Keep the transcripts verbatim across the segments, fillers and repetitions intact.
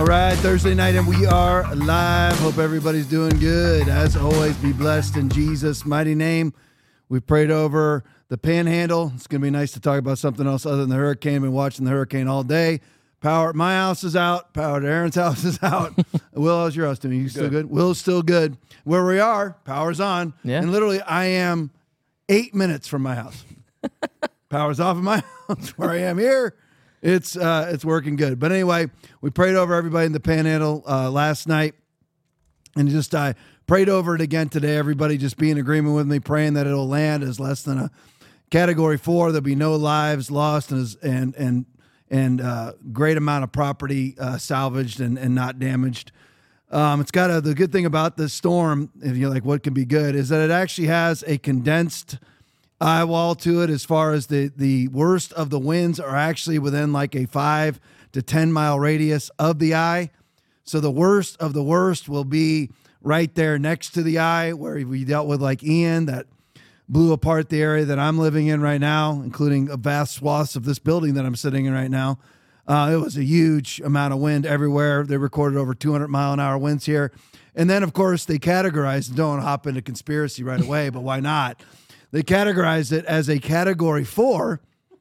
All right, Thursday night, and we are live. Hope everybody's doing good. As always, be blessed in Jesus' mighty name. We've prayed over the Panhandle. It's going to be nice to talk about something else other than the hurricane. Been watching the hurricane all day. Power at my house is out. Power at Aaron's house is out. Will, how's your house doing? You still good? Will's still good. Where we are, power's on. Yeah. And literally, I am eight minutes from my house. Power's off in my house where I am here. It's uh, it's working good. But anyway, we prayed over everybody in the Panhandle uh, last night. And just I uh, prayed over it again today. Everybody just be in agreement with me, praying that it'll land as less than a Category four. There'll be no lives lost and and and, and uh, great amount of property uh, salvaged and, and not damaged. Um, it's got a, the good thing about this storm, if you're like, what can be good, is that it actually has a condensed eye wall to it as far as the, the worst of the winds are actually within like a five to ten mile radius of the eye. So the worst of the worst will be right there next to the eye where we dealt with like Ian that blew apart the area that I'm living in right now, including a vast swaths of this building that I'm sitting in right now. Uh, it was a huge amount of wind everywhere. They recorded over two hundred mile an hour winds here. And then, of course, they categorized, don't hop into conspiracy right away, but why not? They categorized it as a Category four,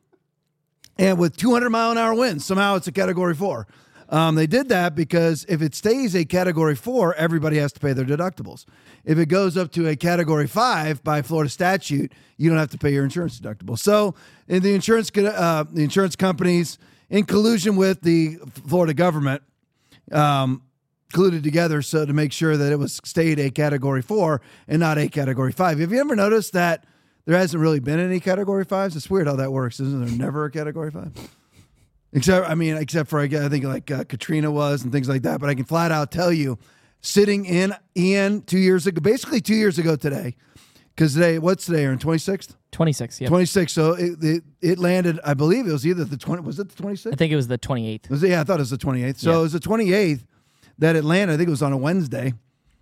and with two hundred mile an hour winds, somehow it's a Category four. Um, they did that because if it stays a Category four, everybody has to pay their deductibles. If it goes up to a Category five by Florida statute, you don't have to pay your insurance deductible. So in the insurance uh, the insurance companies, in collusion with the Florida government, um, colluded together so to make sure that it was stayed a Category four and not a Category five. Have you ever noticed that there hasn't really been any Category fives? It's weird how that works. Isn't there never a Category five? Except, I mean, except for, I think, like uh, Katrina was and things like that. But I can flat out tell you, sitting in Ian two years ago, basically two years ago today, because today, what's today, Aaron, twenty-sixth? twenty-sixth, yeah. twenty-sixth. So it, it it landed, I believe it was either the twenty, was it the twenty-sixth? I think it was the twenty-eighth. Was it, yeah, I thought it was the twenty-eighth. So yeah. It was the twenty-eighth that it landed. I think it was on a Wednesday.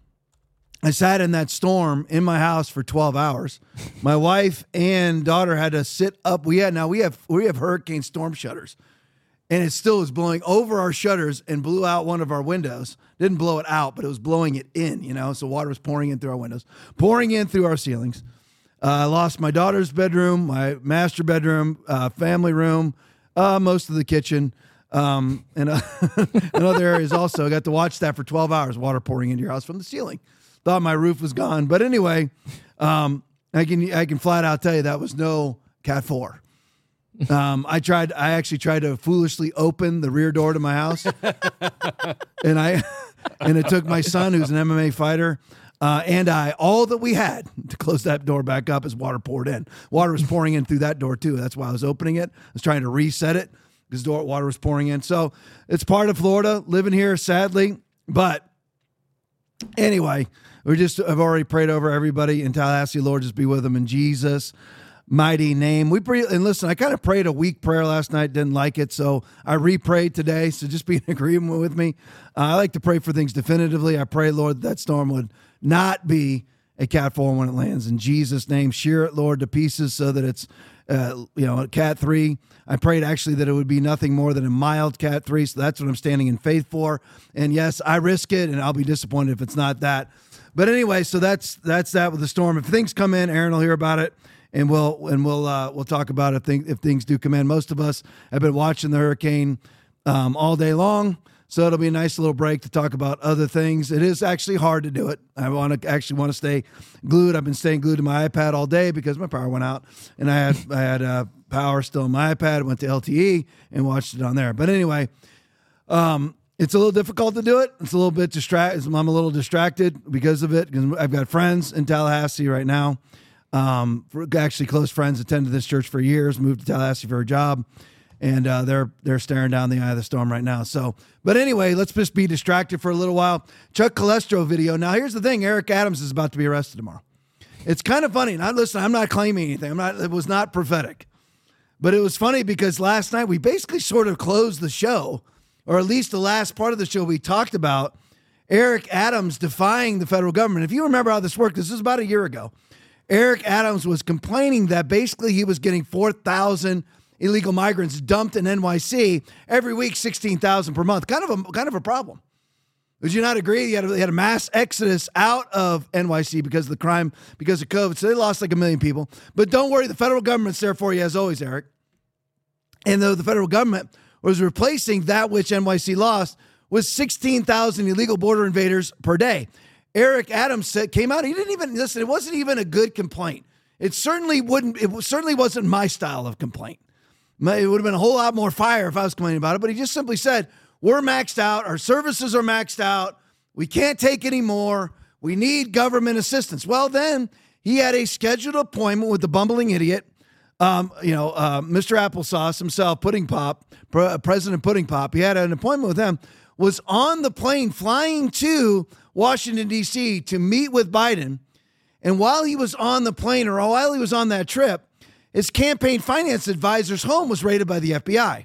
I sat in that storm in my house for twelve hours. My wife and daughter had to sit up. We had, now we have, we have hurricane storm shutters. And it still was blowing over our shutters and blew out one of our windows. Didn't blow it out, but it was blowing it in, you know. So water was pouring in through our windows, pouring in through our ceilings. Uh, I lost my daughter's bedroom, my master bedroom, uh, family room, uh, most of the kitchen, um, and, uh, and other areas also. I got to watch that for twelve hours, water pouring into your house from the ceiling. Thought my roof was gone. But anyway, um, I can I can flat out tell you that was no Cat four. Um, I tried, I actually tried to foolishly open the rear door to my house and I, and it took my son, who's an M M A fighter, uh, and I, all that we had to close that door back up as water poured in. Water was pouring in through that door too. That's why I was opening it. I was trying to reset it because door water was pouring in. So it's part of Florida, living here, sadly. But anyway, we just have already prayed over everybody in Tallahassee. Lord, just be with them in Jesus' mighty name. We pray, and listen, I kind of prayed a weak prayer last night, didn't like it, so I re-prayed today, so just be in agreement with me. Uh, I like to pray for things definitively. I pray, Lord, that, that storm would not be a Cat four when it lands. In Jesus' name, shear it, Lord, to pieces so that it's, uh, you know, a Cat three. I prayed actually that it would be nothing more than a mild Cat three, so that's what I'm standing in faith for. And yes, I risk it, and I'll be disappointed if it's not that. But anyway, so that's that's that with the storm. If things come in, Aaron will hear about it. And we'll and we'll uh, we'll talk about if things if things do come in. Most of us have been watching the hurricane um, all day long, so it'll be a nice little break to talk about other things. It is actually hard to do it. I want to actually want to stay glued. I've been staying glued to my iPad all day because my power went out, and I had I had uh, power still on my iPad. I went to L T E and watched it on there. But anyway, um, it's a little difficult to do it. It's a little bit distract. I'm a little distracted because of it because I've got friends in Tallahassee right now. Um, actually close friends, attended this church for years, moved to Tallahassee for a job, and uh, they're they're staring down the eye of the storm right now. So, but anyway, let's just be distracted for a little while. Chuck Calestro video. Now, here's the thing: Eric Adams is about to be arrested tomorrow. It's kind of funny. Now, listen, I'm not claiming anything. I'm not. It was not prophetic, but it was funny because last night we basically sort of closed the show, or at least the last part of the show we talked about Eric Adams defying the federal government. If you remember how this worked, this was about a year ago. Eric Adams was complaining that basically he was getting four thousand illegal migrants dumped in N Y C every week, sixteen thousand per month. Kind of a kind of a problem. Would you not agree? You had, a, you had a mass exodus out of N Y C because of the crime, because of COVID. So they lost like a million people. But don't worry, the federal government's there for you as always, Eric. And though the federal government was replacing that which N Y C lost with sixteen thousand illegal border invaders per day. Eric Adams said, came out. He didn't even listen. It wasn't even a good complaint. It certainly wouldn't. It certainly wasn't my style of complaint. It would have been a whole lot more fire if I was complaining about it. But he just simply said, we're maxed out. Our services are maxed out. We can't take any more. We need government assistance. Well, then he had a scheduled appointment with the bumbling idiot, um, you know, uh, Mister Applesauce himself, Pudding Pop, Pre- President Pudding Pop. He had an appointment with him, was on the plane flying to Washington, D C to meet with Biden. And while he was on the plane, or while he was on that trip, his campaign finance advisor's home was raided by the F B I.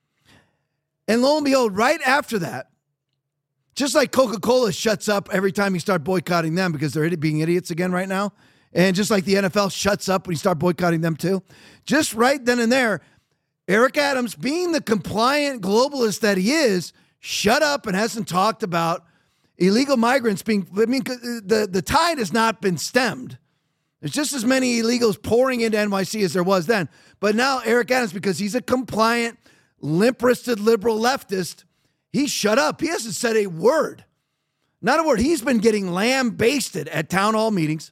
And lo and behold, right after that, just like Coca-Cola shuts up every time you start boycotting them because they're being idiots again right now, and just like the N F L shuts up when you start boycotting them too, just right then and there, Eric Adams, being the compliant globalist that he is, shut up and hasn't talked about illegal migrants being, I mean, the, the tide has not been stemmed. There's just as many illegals pouring into N Y C as there was then. But now Eric Adams, because he's a compliant, limp-wristed liberal leftist, he shut up. He hasn't said a word. Not a word. He's been getting lambasted at town hall meetings.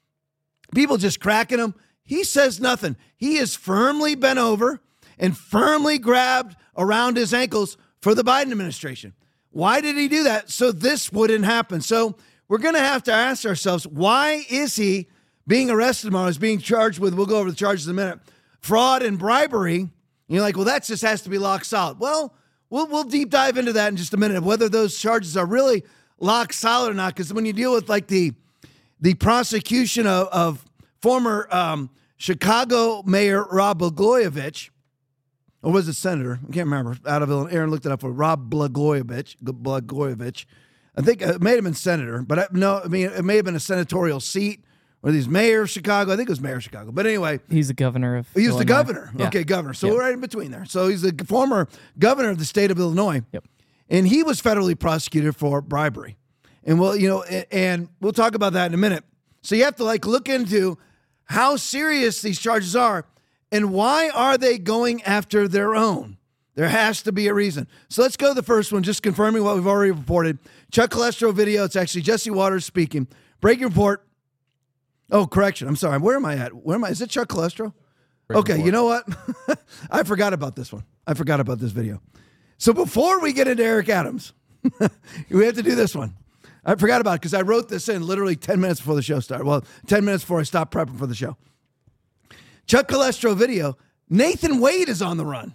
People just cracking him. He says nothing. He is firmly bent over and firmly grabbed around his ankles for the Biden administration. Why did he do that? So this wouldn't happen. So we're going to have to ask ourselves, why is he being arrested tomorrow? Is being charged with, we'll go over the charges in a minute, fraud and bribery. You're like, well, that just has to be lock solid. Well, we'll we'll deep dive into that in just a minute, whether those charges are really lock solid or not. Because when you deal with like the the prosecution of, of former um, Chicago Mayor Rod Blagojevich, or was it Senator? I can't remember. Out of Illinois, Aaron looked it up for Rod Blagojevich. Blagojevich. I think it may have been Senator, but I, no, I mean, it may have been a senatorial seat. Or these mayor of Chicago. I think it was mayor of Chicago. But anyway. He's the governor of He was Illinois. the governor. Yeah. Okay, governor. So Yep. we're right in between there. So he's the former governor of the state of Illinois. Yep. And he was federally prosecuted for bribery. And we'll, you know, and we'll talk about that in a minute. So you have to like look into how serious these charges are and why are they going after their own? There has to be a reason. So let's go to the first one, just confirming what we've already reported. Chuck Calestro video. It's actually Jesse Waters speaking. Breaking report. Oh, correction. I'm sorry. Where am I at? Where am I? Is it Chuck Calestro? Okay, report. You know what? I forgot about this one. I forgot about this video. So before we get into Eric Adams, we have to do this one. I forgot about it because I wrote this in literally ten minutes before the show started. Well, ten minutes before I stopped prepping for the show. Chuck Calestro video. Nathan Wade is on the run.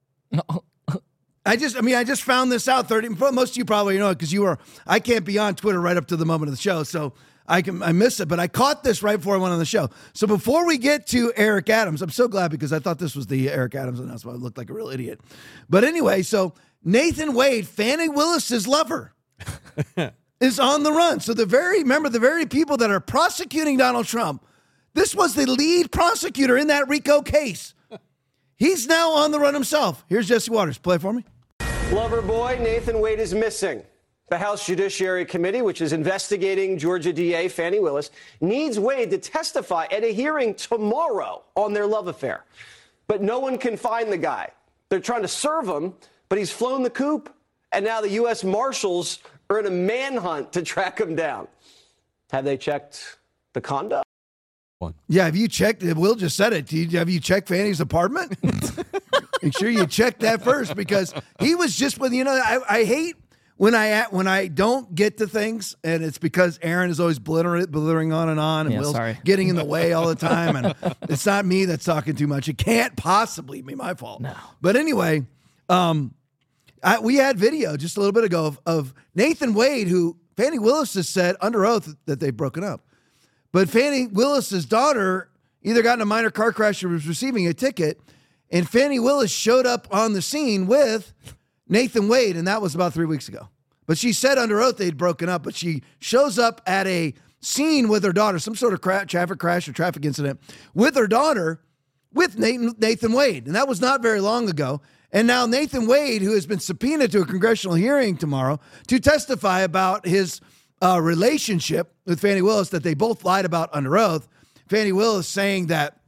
I just, I mean, I just found this out. thirty Most of you probably know it because you were, I can't be on Twitter right up to the moment of the show. So I can, I missed it, but I caught this right before I went on the show. So before we get to Eric Adams, I'm so glad because I thought this was the Eric Adams announcement. I looked like a real idiot. But anyway, so Nathan Wade, Fannie Willis's lover, is on the run. So the very, remember the very people that are prosecuting Donald Trump, this was the lead prosecutor in that RICO case. He's now on the run himself. Here's Jesse Waters. Play for me. Lover boy Nathan Wade is missing. The House Judiciary Committee, which is investigating Georgia D A Fannie Willis, needs Wade to testify at a hearing tomorrow on their love affair. But no one can find the guy. They're trying to serve him, but he's flown the coop, and now the U S Marshals are in a manhunt to track him down. Have they checked the condo? Yeah, have you checked? Will just said it. Have you checked Fannie's apartment? Make sure you check that first because he was just with, you know, I, I hate when I when I don't get to things, and it's because Aaron is always blithering, blithering on and on, and yeah, Will's sorry. getting in the way all the time, and it's not me that's talking too much. It can't possibly be my fault. No. But anyway, um, I, we had video just a little bit ago of, of Nathan Wade, who Fannie Willis has said under oath that they've broken up. But Fannie Willis's daughter either got in a minor car crash or was receiving a ticket, and Fannie Willis showed up on the scene with Nathan Wade, and that was about three weeks ago. But she said under oath they'd broken up, but she shows up at a scene with her daughter, some sort of cra- traffic crash or traffic incident with her daughter, with Nathan, Nathan Wade. And that was not very long ago. And now Nathan Wade, who has been subpoenaed to a congressional hearing tomorrow to testify about his uh, relationship with Fani Willis that they both lied about under oath. Fani Willis saying that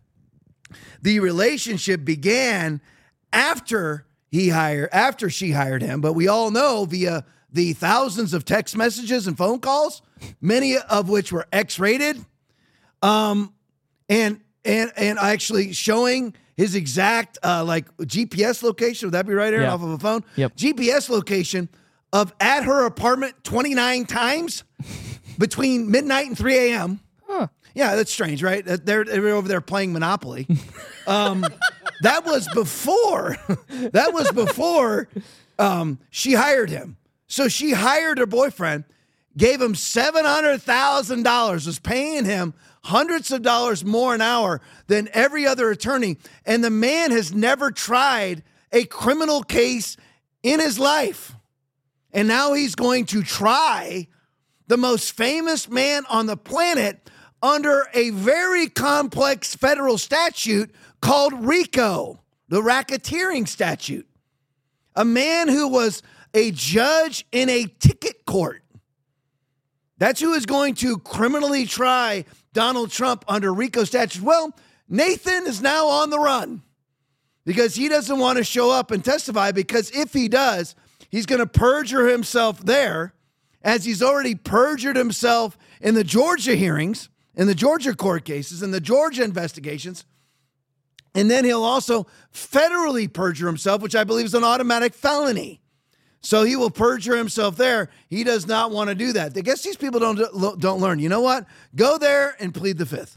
the relationship began after he hired, after she hired him. But we all know via the thousands of text messages and phone calls, many of which were X-rated, um, and and and actually showing his exact uh, like G P S location. Would that be right, Aaron, yeah. off of a phone? Yep. G P S location of at her apartment twenty-nine times between midnight and three a.m. Huh. Yeah, that's strange, right? They're, they're over there playing Monopoly. Um, that was before. That was before um, she hired him. So she hired her boyfriend, gave him seven hundred thousand dollars, was paying him hundreds of dollars more an hour than every other attorney. And the man has never tried a criminal case in his life. And now he's going to try the most famous man on the planet under a very complex federal statute called RICO, the racketeering statute. A man who was a judge in a ticket court. That's who is going to criminally try Donald Trump under RICO statute. Well, Nathan is now on the run because he doesn't want to show up and testify, because if he does, he's going to perjure himself there, as he's already perjured himself in the Georgia hearings, in the Georgia court cases, in the Georgia investigations. And then he'll also federally perjure himself, which I believe is an automatic felony. So he will perjure himself there. He does not want to do that. I guess these people don't, don't learn. You know what? Go there and plead the fifth.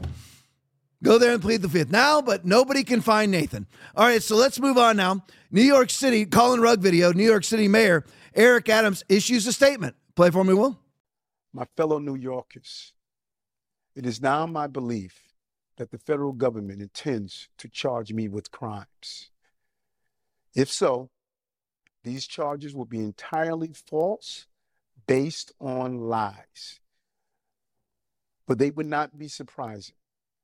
Go there and plead the fifth now, but nobody can find Nathan. All right, so let's move on now. New York City, Colin Rugg video, New York City Mayor Eric Adams issues a statement. Play for me, Will. My fellow New Yorkers, it is now my belief that the federal government intends to charge me with crimes. If so, these charges will be entirely false, based on lies. But they would not be surprising.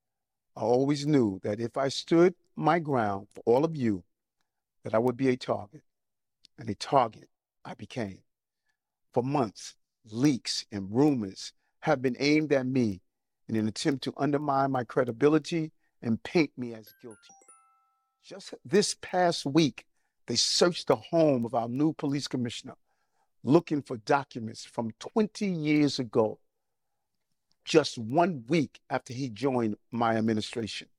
I always knew that if I stood my ground for all of you, that I would be a target, and a target I became. For months, leaks and rumors have been aimed at me in an attempt to undermine my credibility and paint me as guilty. Just this past week, they searched the home of our new police commissioner, looking for documents from twenty years ago, just one week after he joined my administration.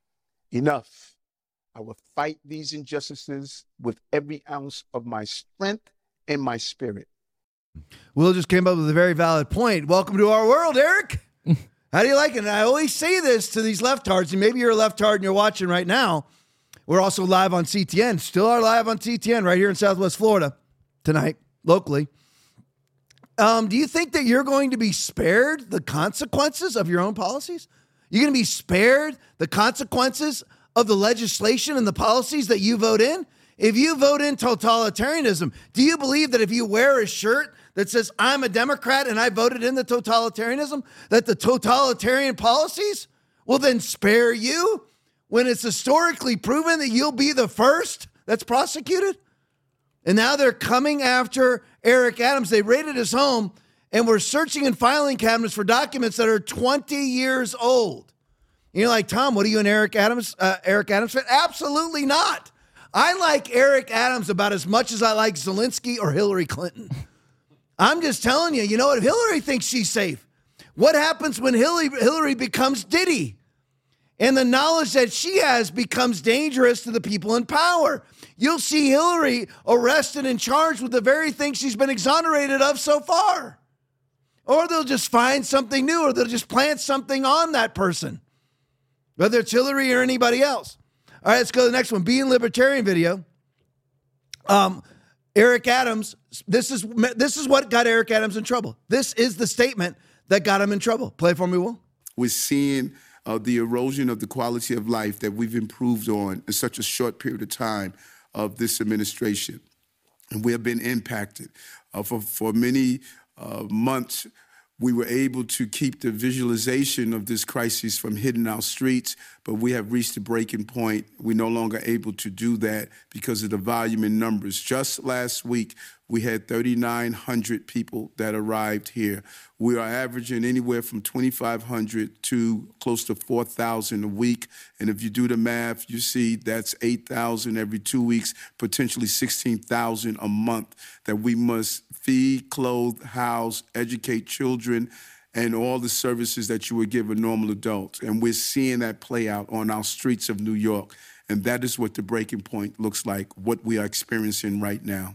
Enough. I will fight these injustices with every ounce of my strength and my spirit. Will just came up with a very valid point. Welcome to our world, Eric. How do you like it? And I always say this to these leftards, and maybe you're a leftard and you're watching right now. We're also live on C T N, still are live on C T N right here in Southwest Florida tonight, locally. Um, do you think that you're going to be spared the consequences of your own policies? You're going to be spared the consequences of the legislation and the policies that you vote in? If you vote in totalitarianism, do you believe that if you wear a shirt that says, I'm a Democrat and I voted in the totalitarianism, that the totalitarian policies will then spare you when it's historically proven that you'll be the first that's prosecuted? And now they're coming after Eric Adams. They raided his home and were searching in filing cabinets for documents that are twenty years old. And you're like, Tom, what are you an Eric Adams, uh, Eric Adams fan? Absolutely not. I like Eric Adams about as much as I like Zelensky or Hillary Clinton. I'm just telling you, you know what? If Hillary thinks she's safe, what happens when Hillary, Hillary becomes Diddy? And the knowledge that she has becomes dangerous to the people in power. You'll see Hillary arrested and charged with the very thing she's been exonerated of so far. Or they'll just find something new, or they'll just plant something on that person, whether it's Hillary or anybody else. All right, let's go to the next one. Being Libertarian video. Um, Eric Adams, this is this is what got Eric Adams in trouble. This is the statement that got him in trouble. Play for me, Will. We're seeing uh, the erosion of the quality of life that we've improved on in such a short period of time of this administration. And we have been impacted. Uh, for, for many uh, months, we were able to keep the visualization of this crisis from hitting our streets, but we have reached a breaking point. We're no longer able to do that because of the volume in numbers. Just last week, we had thirty-nine hundred people that arrived here. We are averaging anywhere from twenty-five hundred to close to four thousand a week. And if you do the math, you see that's eight thousand every two weeks, potentially sixteen thousand a month that we must feed, clothe, house, educate children, and all the services that you would give a normal adult. And we're seeing that play out on our streets of New York. And that is what the breaking point looks like, what we are experiencing right now.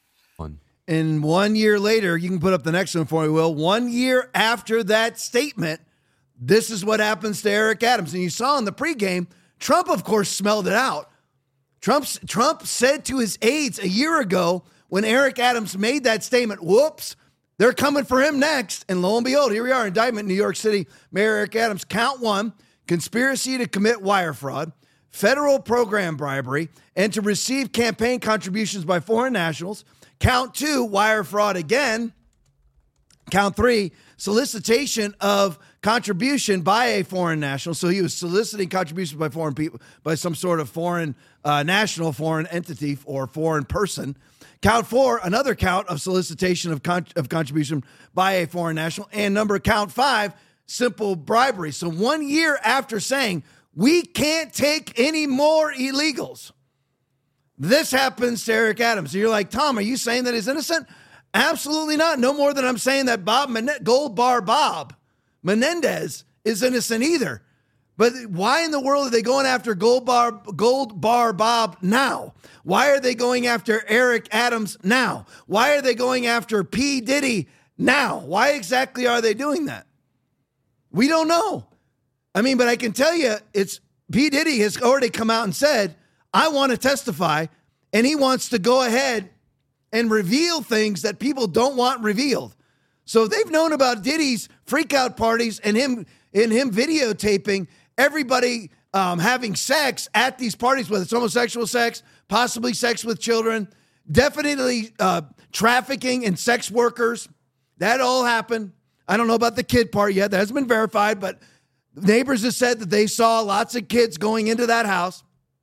And one year later, you can put up the next one for me, Will. One year after that statement, this is what happens to Eric Adams. And you saw in the pregame, Trump, of course, smelled it out. Trump's, Trump said to his aides a year ago when Eric Adams made that statement, whoops, they're coming for him next. And lo and behold, here we are, indictment in New York City. Mayor Eric Adams, count one, conspiracy to commit wire fraud, federal program bribery, and to receive campaign contributions by foreign nationals. Count two, wire fraud again. Count three, solicitation of contribution by a foreign national. So he was soliciting contributions by foreign people, by some sort of foreign uh, national, foreign entity, or foreign person. Count four, another count of solicitation of, con- of contribution by a foreign national. And number count five, simple bribery. So one year after saying, we can't take any more illegals, this happens to Eric Adams. So you're like, Tom, are you saying that he's innocent? Absolutely not. No more than I'm saying that Bob Men- Gold Bar Bob Menendez is innocent either. But why in the world are they going after Gold Bar, Gold Bar Bob now? Why are they going after Eric Adams now? Why are they going after P. Diddy now? Why exactly are they doing that? We don't know. I mean, but I can tell you, it's P. Diddy has already come out and said, I want to testify, and he wants to go ahead and reveal things that people don't want revealed. So they've known about Diddy's freak-out parties and him and him videotaping everybody um, having sex at these parties, whether it's homosexual sex, possibly sex with children, definitely uh, trafficking and sex workers. That all happened. I don't know about the kid part yet. That hasn't been verified, but neighbors have said that they saw lots of kids going into that house.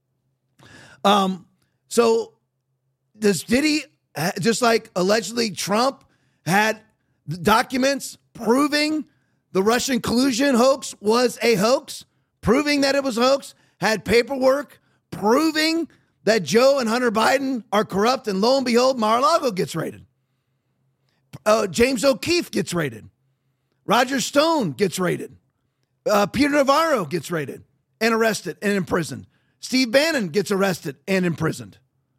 Um, so does Diddy, just like allegedly Trump had documents proving the Russian collusion hoax was a hoax, proving that it was a hoax, had paperwork proving that Joe and Hunter Biden are corrupt, and lo and behold, Mar-a-Lago gets raided. Uh, James O'Keefe gets raided. Roger Stone gets raided. Uh, Peter Navarro gets raided and arrested and imprisoned. Steve Bannon gets arrested and imprisoned.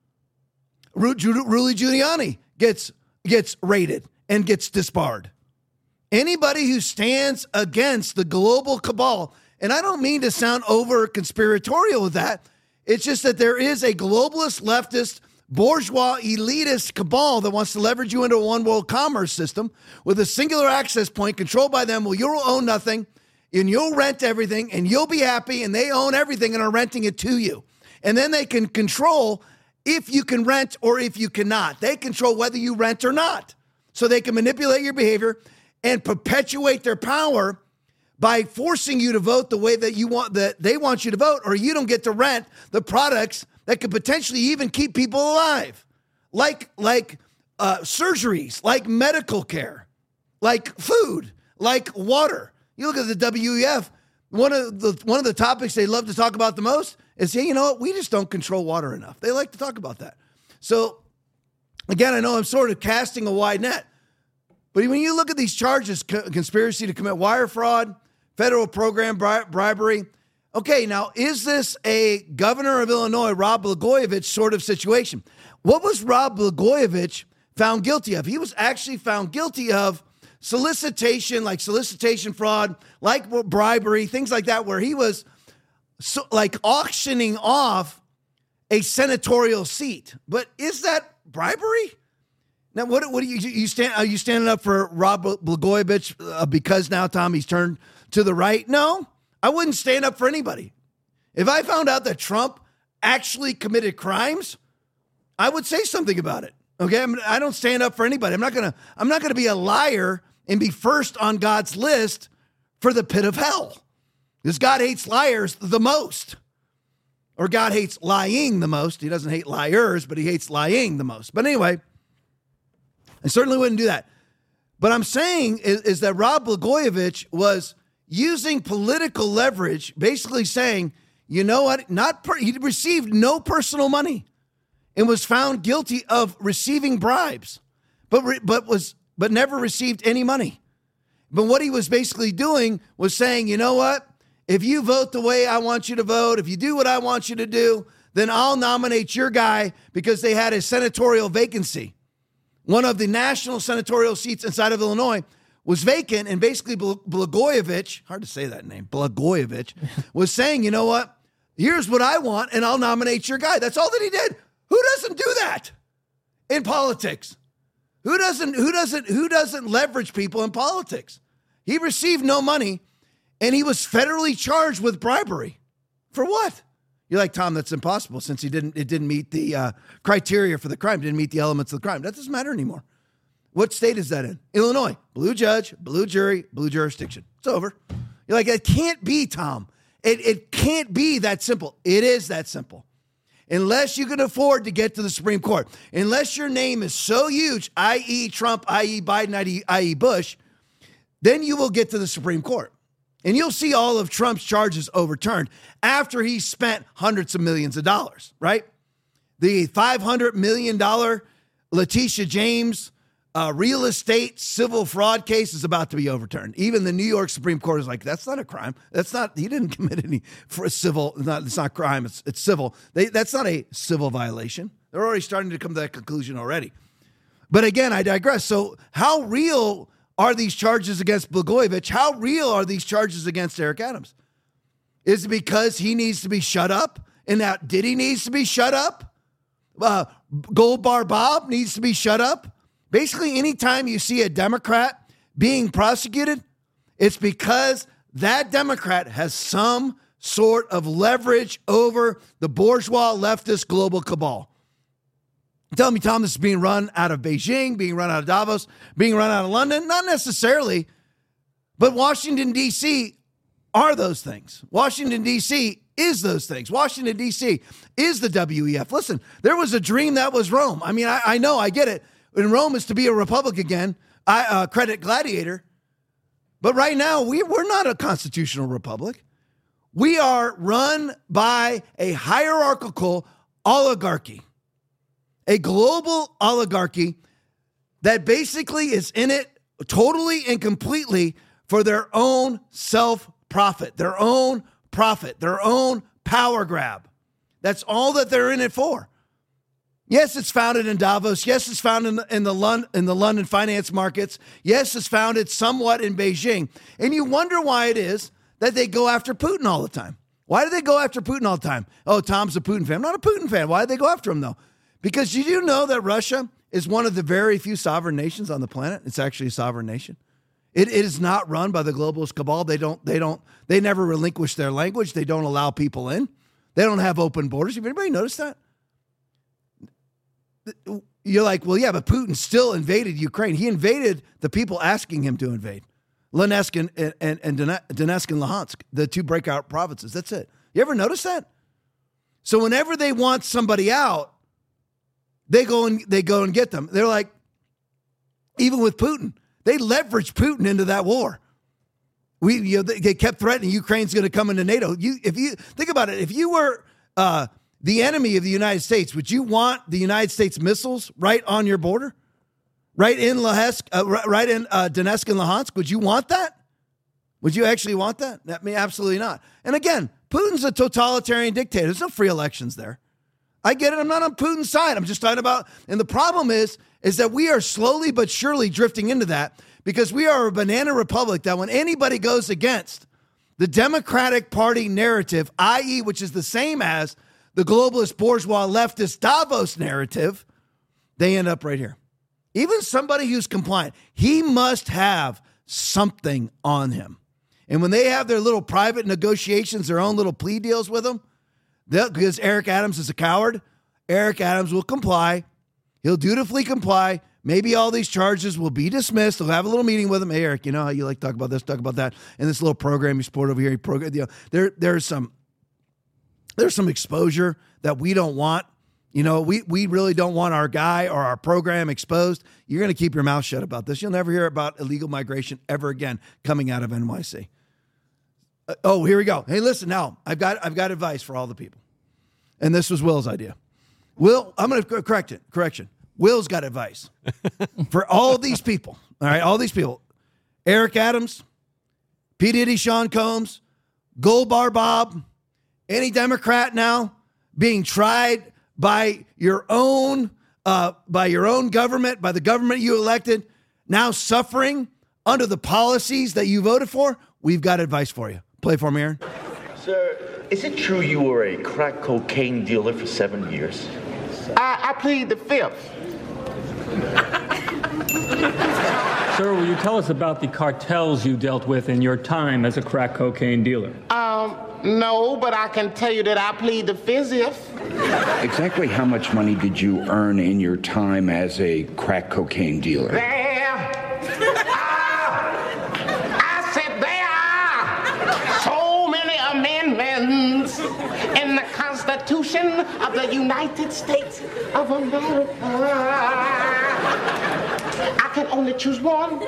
Ru- Ju- Rudy Giuliani gets, gets raided and gets disbarred. Anybody who stands against the global cabal, and I don't mean to sound over conspiratorial with that, it's just that there is a globalist, leftist, bourgeois, elitist cabal that wants to leverage you into a one world commerce system with a singular access point controlled by them. Well, you'll own nothing and you'll rent everything and you'll be happy, and they own everything and are renting it to you. And then they can control if you can rent or if you cannot. They control whether you rent or not. So they can manipulate your behavior and perpetuate their power by forcing you to vote the way that you want, that they want you to vote, or you don't get to rent the products that could potentially even keep people alive, like like uh, surgeries, like medical care, like food, like water. You look at the W E F. One of the one of the topics they love to talk about the most is, hey, you know what? We just don't control water enough. They like to talk about that. So, again, I know I'm sort of casting a wide net, but when you look at these charges, co- conspiracy to commit wire fraud, federal program bri- bribery. Okay, now, is this a governor of Illinois, Rod Blagojevich sort of situation? What was Rod Blagojevich found guilty of? He was actually found guilty of solicitation, like solicitation fraud, like bribery, things like that, where he was so, like auctioning off a senatorial seat. But is that bribery? Now, what, what do you, you stand, are you standing up for Rod Blagojevich uh, because now, Tom, he's turned to the right? No, I wouldn't stand up for anybody. If I found out that Trump actually committed crimes, I would say something about it. Okay, I, mean, I don't stand up for anybody. I'm not gonna. I'm not gonna be a liar and be first on God's list for the pit of hell. Because God hates liars the most. Or God hates lying the most. He doesn't hate liars, but he hates lying the most. But anyway, I certainly wouldn't do that. But I'm saying is, is that Rod Blagojevich was using political leverage, basically saying, you know what, not per, he received no personal money and was found guilty of receiving bribes, but but was but never received any money. But what he was basically doing was saying, you know what, if you vote the way I want you to vote, if you do what I want you to do, then I'll nominate your guy, because they had a senatorial vacancy. One of the national senatorial seats inside of Illinois was vacant, and basically Blagojevich, hard to say that name, Blagojevich, was saying, you know what, here's what I want, and I'll nominate your guy. That's all that he did. Who doesn't do that in politics? Who doesn't, who doesn't, who doesn't leverage people in politics? He received no money, and he was federally charged with bribery. For what? You're like, Tom, that's impossible, since he didn't, it didn't meet the uh, criteria for the crime, didn't meet the elements of the crime. That doesn't matter anymore. What state is that in? Illinois. Blue judge, blue jury, blue jurisdiction. It's over. You're like, it can't be, Tom. It, it can't be that simple. It is that simple. Unless you can afford to get to the Supreme Court. Unless your name is so huge, that is. Trump, that is. Biden, that is. Bush, then you will get to the Supreme Court. And you'll see all of Trump's charges overturned after he spent hundreds of millions of dollars, right? The five hundred million dollars Letitia James uh, real estate civil fraud case is about to be overturned. Even the New York Supreme Court is like, that's not a crime. That's not, he didn't commit any for a civil, not, it's not crime, it's, it's civil. They, that's not a civil violation. They're already starting to come to that conclusion already. But again, I digress. So how real are these charges against Blagojevich? How real are these charges against Eric Adams? Is it because he needs to be shut up? And now Diddy needs to be shut up? Uh, Gold Bar Bob needs to be shut up? Basically, anytime you see a Democrat being prosecuted, it's because that Democrat has some sort of leverage over the bourgeois leftist global cabal. Tell me, Tom, this is being run out of Beijing, being run out of Davos, being run out of London? Not necessarily. But Washington, D C are those things. Washington, D C is those things. Washington, D C is the W E F. Listen, there was a dream that was Rome. I mean, I, I know, I get it. And Rome is to be a republic again. I uh, credit Gladiator. But right now, we, we're not a constitutional republic. We are run by a hierarchical oligarchy. A global oligarchy that basically is in it totally and completely for their own self-profit, their own profit, their own power grab. That's all that they're in it for. Yes, it's founded in Davos. Yes, it's founded in the, in the, Lon, in the London finance markets. Yes, it's founded somewhat in Beijing. And you wonder why it is that they go after Putin all the time. Why do they go after Putin all the time? Oh, Tom's a Putin fan. I'm not a Putin fan. Why do they go after him, though? Because you do know that Russia is one of the very few sovereign nations on the planet. It's actually a sovereign nation. It, it is not run by the globalist cabal. They don't, they don't, they never relinquish their language. They don't allow people in. They don't have open borders. Have anybody noticed that? You're like, well, yeah, but Putin still invaded Ukraine. He invaded the people asking him to invade. Donetsk and, and, and Donetsk and Luhansk, the two breakout provinces. That's it. You ever notice that? So whenever they want somebody out, they go and they go and get them. They're like, even with Putin, they leveraged Putin into that war. We, you know, they kept threatening Ukraine's going to come into NATO. You, if you think about it, if you were uh, the enemy of the United States, would you want the United States missiles right on your border, right in Luhansk, uh, right in uh, Donetsk and Luhansk? Would you want that? Would you actually want that? I mean, absolutely not. And again, Putin's a totalitarian dictator. There's no free elections there. I get it. I'm not on Putin's side. I'm just talking about, and the problem is, is that we are slowly but surely drifting into that because we are a banana republic that when anybody goes against the Democratic Party narrative, that is, which is the same as the globalist bourgeois leftist Davos narrative, they end up right here. Even somebody who's compliant, he must have something on him. And when they have their little private negotiations, their own little plea deals with him, because Eric Adams is a coward, Eric Adams will comply. He'll dutifully comply, maybe all these charges will be dismissed. They'll have a little meeting with him. Hey, Eric, you know how you like to talk about this, talk about that, and this little program you support over here. You program, you know, there, there's some, there's some exposure that we don't want. You know, we we really don't want our guy or our program exposed. You're going to keep your mouth shut about this. You'll never hear about illegal migration ever again coming out of N Y C. Uh, oh, here we go. Hey, listen now. I've got I've got advice for all the people, and this was Will's idea. Will, I'm going to correct it. Correction. Will's got advice for all these people. All right, all these people. Eric Adams, P. Diddy, Sean Combs, Gold Bar Bob, any Democrat now being tried by your own uh, by your own government, by the government you elected, now suffering under the policies that you voted for. We've got advice for you. Play for me, Aaron. Sir, is it true you were a crack cocaine dealer for seven years? I, I plead the fifth. Sir, will you tell us about the cartels you dealt with in your time as a crack cocaine dealer? Um, no, but I can tell you that I plead the fifth. Exactly how much money did you earn in your time as a crack cocaine dealer? There are, I said there are so many amendments in the Constitution of the United States of America. I can only choose one.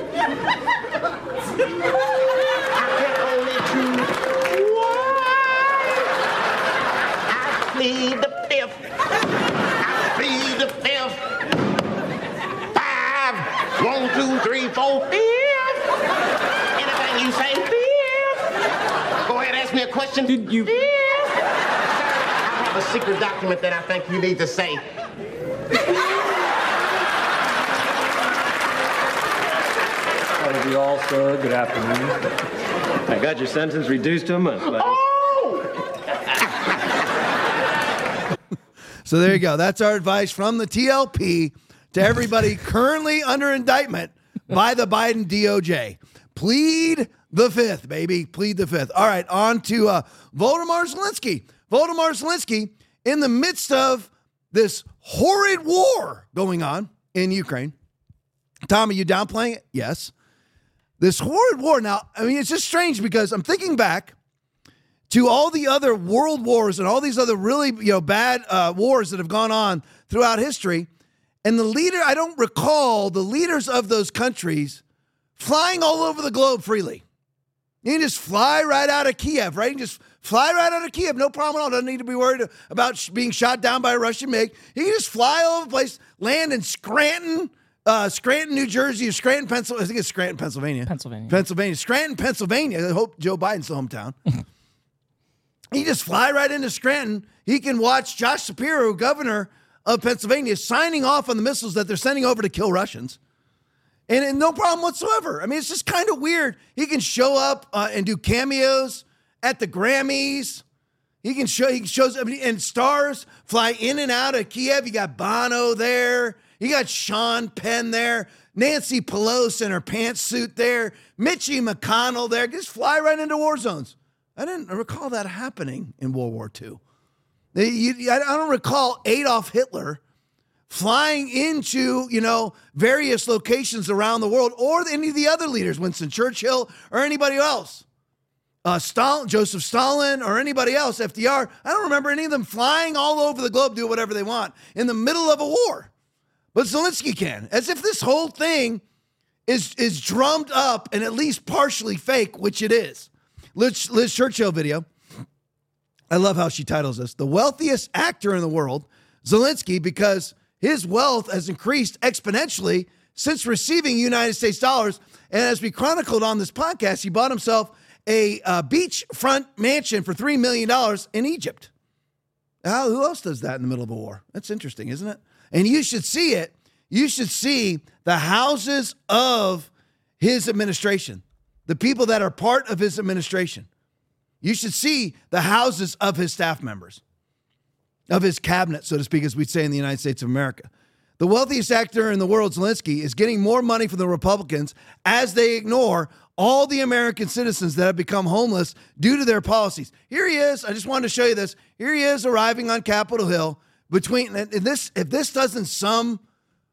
I can only choose one. I plead the fifth. I plead the fifth. Five. One, two, three, four, fifth. Anything you say, fifth. Go ahead, ask me a question. Did you... Fifth. Sir, I have a secret document that I think you need to say. We all, sir. Good afternoon. I got your sentence reduced to a month, buddy. Oh! So there you go. That's our advice from the T L P to everybody currently under indictment by the Biden D O J. Plead the fifth, baby. Plead the fifth. All right, on to uh, Volodymyr Zelensky. Volodymyr Zelensky, in the midst of this horrid war going on in Ukraine. Tom, are you downplaying it? Yes. This horrid war. Now, I mean, it's just strange because I'm thinking back to all the other world wars and all these other really, you know, bad uh, wars that have gone on throughout history. And the leader, I don't recall the leaders of those countries flying all over the globe freely. You can just fly right out of Kiev, right? You can just fly right out of Kiev. No problem at all. Doesn't need to be worried about sh- being shot down by a Russian MiG. He can just fly all over the place, land in Scranton, Uh, Scranton, New Jersey, or Scranton, Pennsylvania. I think it's Scranton, Pennsylvania. Pennsylvania. Pennsylvania. Scranton, Pennsylvania. I hope Joe Biden's the hometown. He just fly right into Scranton. He can watch Josh Shapiro, governor of Pennsylvania, signing off on the missiles that they're sending over to kill Russians. And, and no problem whatsoever. I mean, it's just kind of weird. He can show up uh, and do cameos at the Grammys. He can show, he shows up, and stars fly in and out of Kiev. You got Bono there. You got Sean Penn there, Nancy Pelosi in her pantsuit there, Mitchie McConnell there. Just fly right into war zones. I didn't recall that happening in World War Two. I don't recall Adolf Hitler flying into, you know, various locations around the world, or any of the other leaders, Winston Churchill or anybody else. Uh, Stalin, Joseph Stalin, or anybody else, F D R. I don't remember any of them flying all over the globe, do whatever they want in the middle of a war. But Zelensky can, as if this whole thing is is drummed up and at least partially fake, which it is. Liz, Liz Churchill video. I love how she titles this. The wealthiest actor in the world, Zelensky, because his wealth has increased exponentially since receiving United States dollars. And as we chronicled on this podcast, he bought himself a uh, beachfront mansion for three million dollars in Egypt. How, who else does that in the middle of a war? That's interesting, isn't it? And you should see it. You should see the houses of his administration, the people that are part of his administration. You should see the houses of his staff members, of his cabinet, so to speak, as we'd say in the United States of America. The wealthiest actor in the world, Zelensky, is getting more money from the Republicans as they ignore all the American citizens that have become homeless due to their policies. Here he is. I just wanted to show you this. Here he is arriving on Capitol Hill. Between and this, if this doesn't sum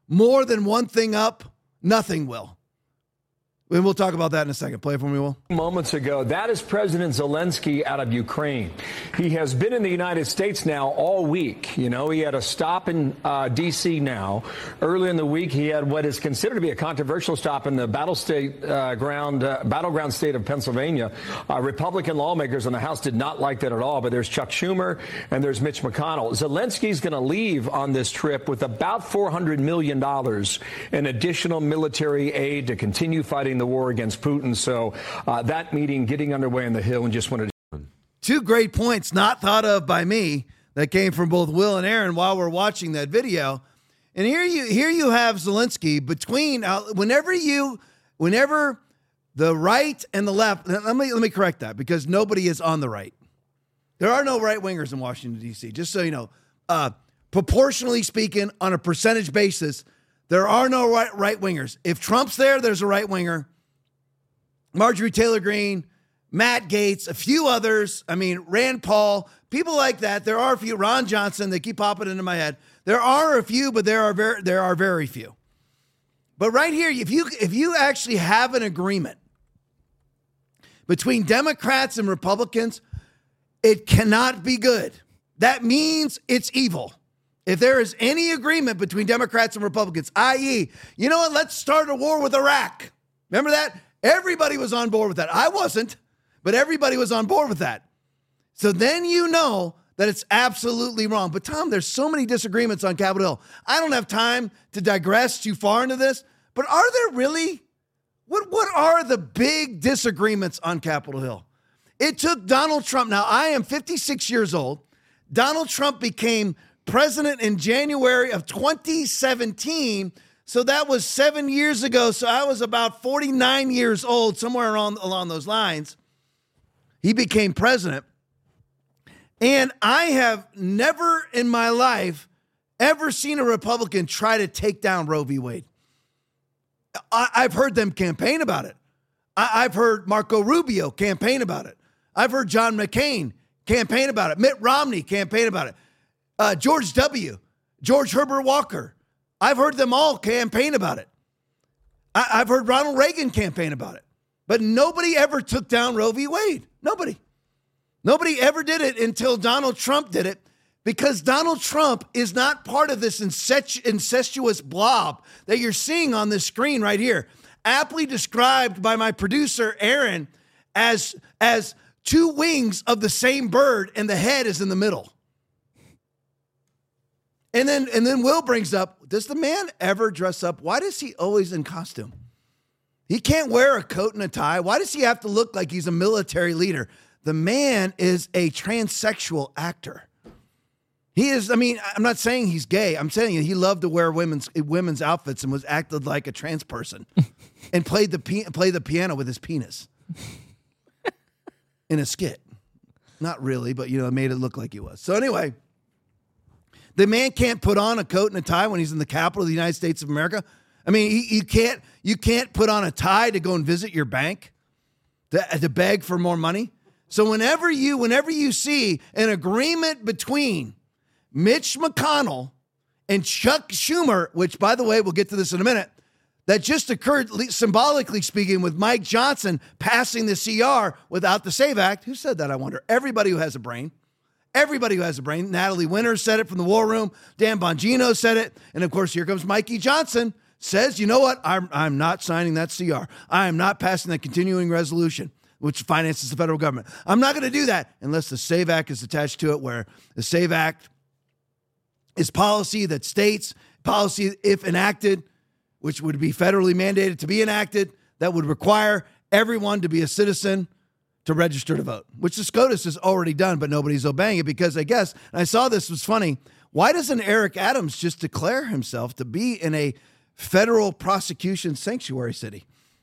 more than one thing up, nothing will. And we'll talk about that in a second. Play it for me, Will. Moments ago, that is President Zelensky out of Ukraine. He has been in the United States now all week. You know, he had a stop in uh, D C now. Early in the week, he had what is considered to be a controversial stop in the battle state uh, ground, uh, battleground state of Pennsylvania. Uh, Republican lawmakers in the House did not like that at all. But there's Chuck Schumer and there's Mitch McConnell. Zelensky's going to leave on this trip with about four hundred million dollars in additional military aid to continue fighting the war against Putin. So uh, that meeting getting underway on the Hill, and just wanted to. Two great points not thought of by me that came from both Will and Aaron while we're watching that video. And here you here you have Zelensky between uh, whenever you whenever the right and the left. Let me let me correct that, because nobody is on the right. There are no right wingers in Washington D C. Just so you know, uh, proportionally speaking, on a percentage basis, there are no right right wingers. If Trump's there, there's a right winger. Marjorie Taylor Greene, Matt Gaetz, a few others. I mean, Rand Paul, people like that. There are a few. Ron Johnson, they keep popping into my head. There are a few, but there are very there are very few. But right here, if you if you actually have an agreement between Democrats and Republicans, it cannot be good. That means it's evil. If there is any agreement between Democrats and Republicans, that is, you know what, let's start a war with Iraq. Remember that? Everybody was on board with that. I wasn't, but everybody was on board with that. So then you know that it's absolutely wrong. But Tom, there's so many disagreements on Capitol Hill. I don't have time to digress too far into this, but are there really? What, what are the big disagreements on Capitol Hill? It took Donald Trump. Now, I am fifty-six years old. Donald Trump became president in January of twenty seventeen. So that was seven years ago. So I was about forty-nine years old, somewhere around, along those lines. He became president. And I have never in my life ever seen a Republican try to take down Roe v. Wade. I, I've heard them campaign about it. I, I've heard Marco Rubio campaign about it. I've heard John McCain campaign about it. Mitt Romney campaign about it. Uh, George W., George Herbert Walker. I've heard them all campaign about it. I, I've heard Ronald Reagan campaign about it. But nobody ever took down Roe v. Wade. Nobody. Nobody ever did it until Donald Trump did it, because Donald Trump is not part of this incestuous blob that you're seeing on this screen right here, aptly described by my producer, Aaron, as, as two wings of the same bird and the head is in the middle. And then, and then Will brings up, does the man ever dress up? Why does he always in costume? He can't wear a coat and a tie. Why does he have to look like he's a military leader? The man is a transsexual actor. He is, I mean, I'm not saying he's gay. I'm saying he loved to wear women's women's outfits and was acted like a trans person and played the played the piano with his penis in a skit. Not really, but, you know, it made it look like he was. So anyway, the man can't put on a coat and a tie when he's in the capital of the United States of America. I mean, he, you can't you can't put on a tie to go and visit your bank to, to beg for more money. So whenever you whenever you see an agreement between Mitch McConnell and Chuck Schumer, which, by the way, we'll get to this in a minute, that just occurred, symbolically speaking, with Mike Johnson passing the C R without the SAVE Act. Who said that, I wonder? Everybody who has a brain. Everybody who has a brain. Natalie Winters said it from the War Room. Dan Bongino said it. And, of course, here comes Mikey Johnson, says, you know what? I'm, I'm not signing that C R. I am not passing that continuing resolution, which finances the federal government. I'm not going to do that unless the SAVE Act is attached to it, where the SAVE Act is policy that states, policy if enacted, which would be federally mandated to be enacted, that would require everyone to be a citizen to register to vote, which the SCOTUS has already done, but nobody's obeying it because I guess, and I saw this was funny, why doesn't Eric Adams just declare himself to be in a federal prosecution sanctuary city?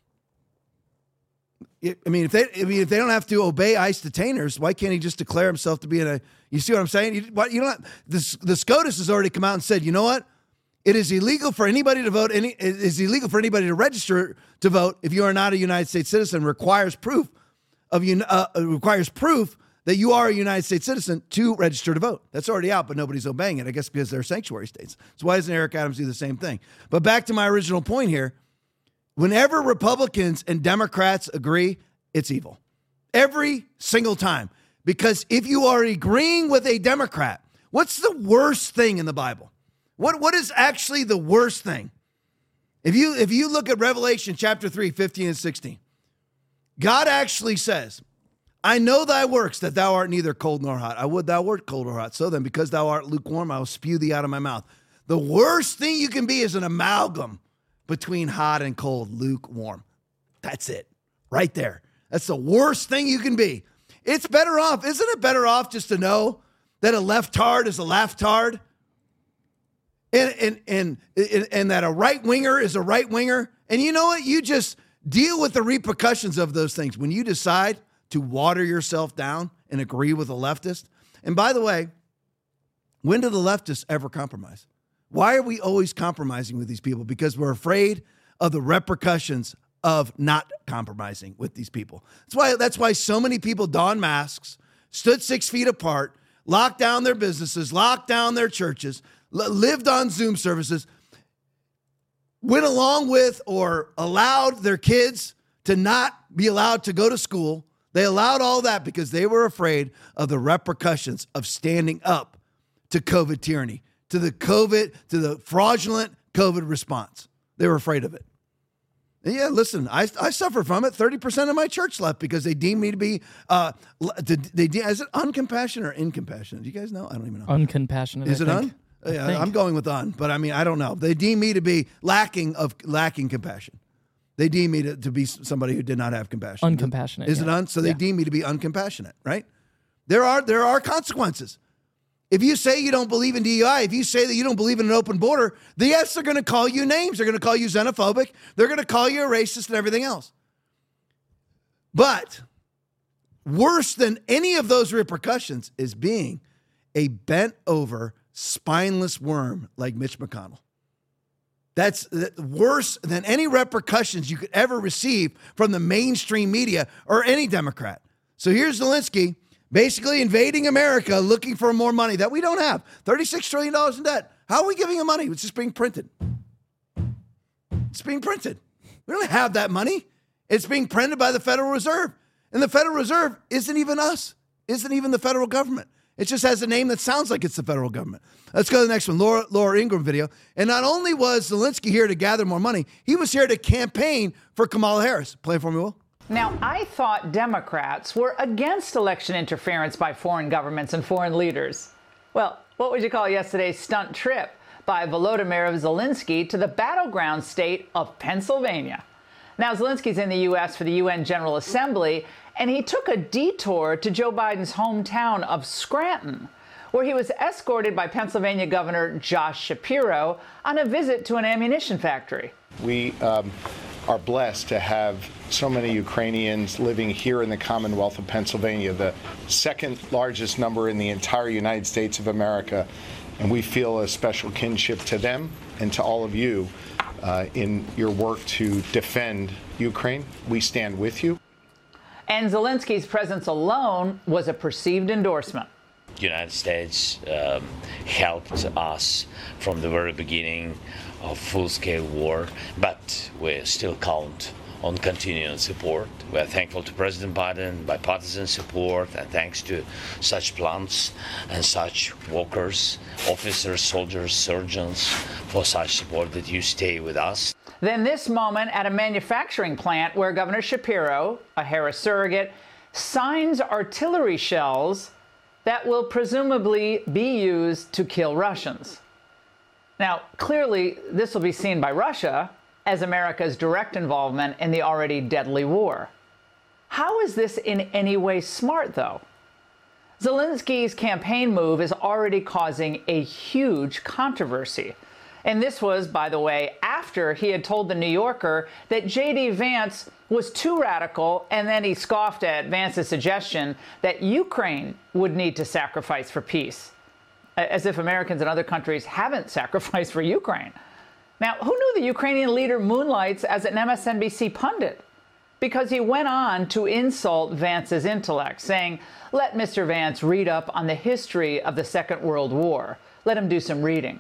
I mean, if they, I mean, if they don't have to obey ICE detainers, why can't he just declare himself to be in a, you see what I'm saying? You, what, you know, the, the SCOTUS has already come out and said, you know what? It is illegal for anybody to vote. Any, it is illegal for anybody to register to vote if you are not a United States citizen. Requires proof of you. Uh, requires proof that you are a United States citizen to register to vote. That's already out, but nobody's obeying it, I guess because they're sanctuary states. So why doesn't Eric Adams do the same thing? But back to my original point here. Whenever Republicans and Democrats agree, it's evil. Every single time. Because if you are agreeing with a Democrat, what's the worst thing in the Bible? What What is actually the worst thing? If you if you look at Revelation chapter three, fifteen and sixteen, God actually says, I know thy works, that thou art neither cold nor hot. I would thou wert cold or hot. So then, because thou art lukewarm, I will spew thee out of my mouth. The worst thing you can be is an amalgam between hot and cold, lukewarm. That's it. Right there. That's the worst thing you can be. It's better off. Isn't it better off just to know that a leftard is a leftard? And, and, and, and, and that a right-winger is a right-winger? And you know what? You just deal with the repercussions of those things. When you decide to water yourself down and agree with a leftist. And by the way, when do the leftists ever compromise? Why are we always compromising with these people? Because we're afraid of the repercussions of not compromising with these people. That's why, that's why so many people donned masks, stood six feet apart, locked down their businesses, locked down their churches, li- lived on Zoom services, went along with or allowed their kids to not be allowed to go to school. They allowed all that because they were afraid of the repercussions of standing up to COVID tyranny, to the COVID, to the fraudulent COVID response. They were afraid of it. And yeah, listen, I I suffer from it. thirty percent of my church left because they deemed me to be, uh, they de- is it uncompassionate or incompassionate? Do you guys know? I don't even know. Uncompassionate. Is I it think. un? Yeah, I'm going with un, but I mean, I don't know. They deem me to be lacking of lacking compassion. They deem me to, to be somebody who did not have compassion. Uncompassionate. Is yeah. it un? So they yeah. deem me to be uncompassionate, right? There are there are consequences. If you say you don't believe in D E I, if you say that you don't believe in an open border, the yes, they're going to call you names. They're going to call you xenophobic. They're going to call you a racist and everything else. But worse than any of those repercussions is being a bent over, spineless worm like Mitch McConnell. That's worse than any repercussions you could ever receive from the mainstream media or any Democrat. So here's Zelensky basically invading America, looking for more money that we don't have. thirty-six trillion dollars in debt. How are we giving him money? It's just being printed. It's being printed. We don't have that money. It's being printed by the Federal Reserve. And the Federal Reserve isn't even us, isn't even the federal government. It just has a name that sounds like it's the federal government. Let's go to the next one, Laura, Laura Ingraham video. And not only was Zelensky here to gather more money, he was here to campaign for Kamala Harris. Play it for me, Will. Now, I thought Democrats were against election interference by foreign governments and foreign leaders. Well, what would you call yesterday's stunt trip by Volodymyr Zelensky to the battleground state of Pennsylvania? Now, Zelensky's in the U S for the U N General Assembly, and he took a detour to Joe Biden's hometown of Scranton, where he was escorted by Pennsylvania Governor Josh Shapiro on a visit to an ammunition factory. We um, are blessed to have so many Ukrainians living here in the Commonwealth of Pennsylvania, the second largest number in the entire United States of America. And we feel a special kinship to them and to all of you uh, in your work to defend Ukraine. We stand with you. And Zelensky's presence alone was a perceived endorsement. The United States um, helped us from the very beginning of full-scale war, but we still count on continuing support. We are thankful to President Biden, bipartisan support, and thanks to such plants and such workers, officers, soldiers, surgeons, for such support that you stay with us. Then this moment at a manufacturing plant where Governor Shapiro, a Harris surrogate, signs artillery shells that will presumably be used to kill Russians. Now, clearly, this will be seen by Russia as America's direct involvement in the already deadly war. How is this in any way smart, though? Zelensky's campaign move is already causing a huge controversy. And this was, by the way, after he had told The New Yorker that J D. Vance was too radical, and then he scoffed at Vance's suggestion that Ukraine would need to sacrifice for peace, as if Americans in other countries haven't sacrificed for Ukraine. Now, who knew the Ukrainian leader moonlights as an M S N B C pundit? because he went on to insult Vance's intellect, saying, "Let Mister Vance read up on the history of the Second World War. Let him do some reading."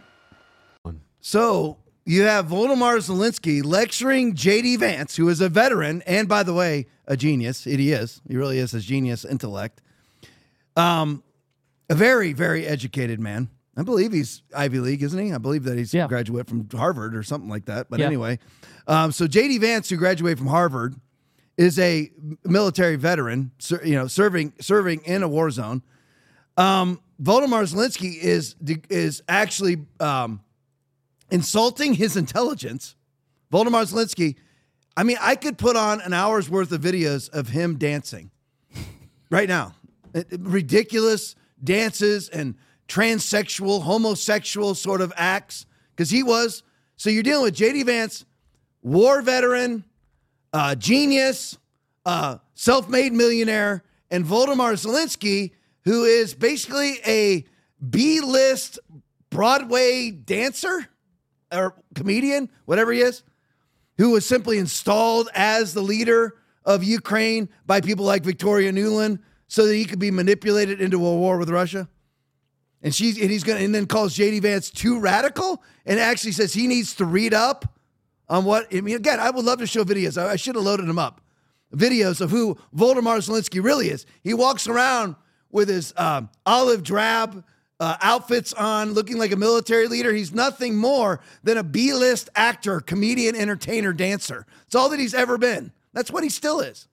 So you have Voldemar Zelensky lecturing J D Vance, who is a veteran and, by the way, a genius. He is. He really is a genius intellect. Um, a very, very educated man. I believe he's Ivy League, isn't he? I believe that he's yeah. a graduate from Harvard or something like that. But yeah. anyway, um, so J D Vance, who graduated from Harvard, is a military veteran, you know, serving serving in a war zone. Um, Voldemar Zelensky is is actually um, insulting his intelligence. Voldemar Zelensky, I mean, I could put on an hour's worth of videos of him dancing right now. It, it, ridiculous dances and transsexual, homosexual sort of acts, because he was. So you're dealing with J D Vance, war veteran, uh, genius, uh, self-made millionaire, and Voldemar Zelensky, who is basically a B-list Broadway dancer or comedian, whatever he is, who was simply installed as the leader of Ukraine by people like Victoria Nuland so that he could be manipulated into a war with Russia. And she's and he's gonna and then calls J D Vance too radical and actually says he needs to read up on what I mean. Again, I would love to show videos. I, I should have loaded them up. Videos of who Voldemar Zelensky really is. He walks around with his um, olive drab uh, outfits on, looking like a military leader. He's nothing more than a B-list actor, comedian, entertainer, dancer. It's all that he's ever been. That's what he still is.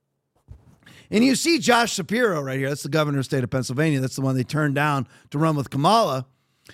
And you see Josh Shapiro right here. That's the governor of the state of Pennsylvania. That's the one they turned down to run with Kamala.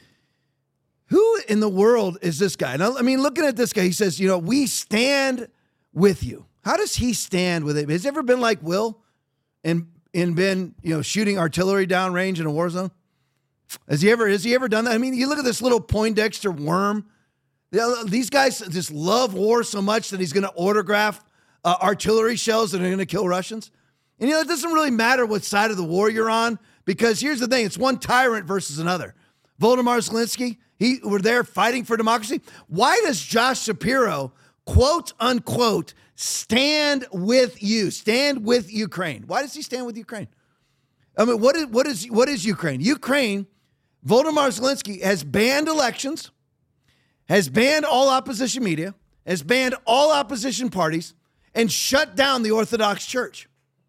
Who in the world is this guy? Now, I mean, looking at this guy, he says, you know, we stand with you. How does he stand with it? Has he ever been like Will and, and been, you know, shooting artillery downrange in a war zone? Has he ever, has he ever done that? I mean, you look at this little Poindexter worm. These guys just love war so much that he's going to autograph uh, artillery shells that are going to kill Russians. And, you know, it doesn't really matter what side of the war you're on, because here's the thing. It's one tyrant versus another. Voldemar Zelensky, he were there fighting for democracy. Why does Josh Shapiro, quote, unquote, stand with you, stand with Ukraine? Why does he stand with Ukraine? I mean, what is, what is, what is Ukraine? Ukraine, Voldemar Zelensky has banned elections, has banned all opposition media, has banned all opposition parties, and shut down the Orthodox Church.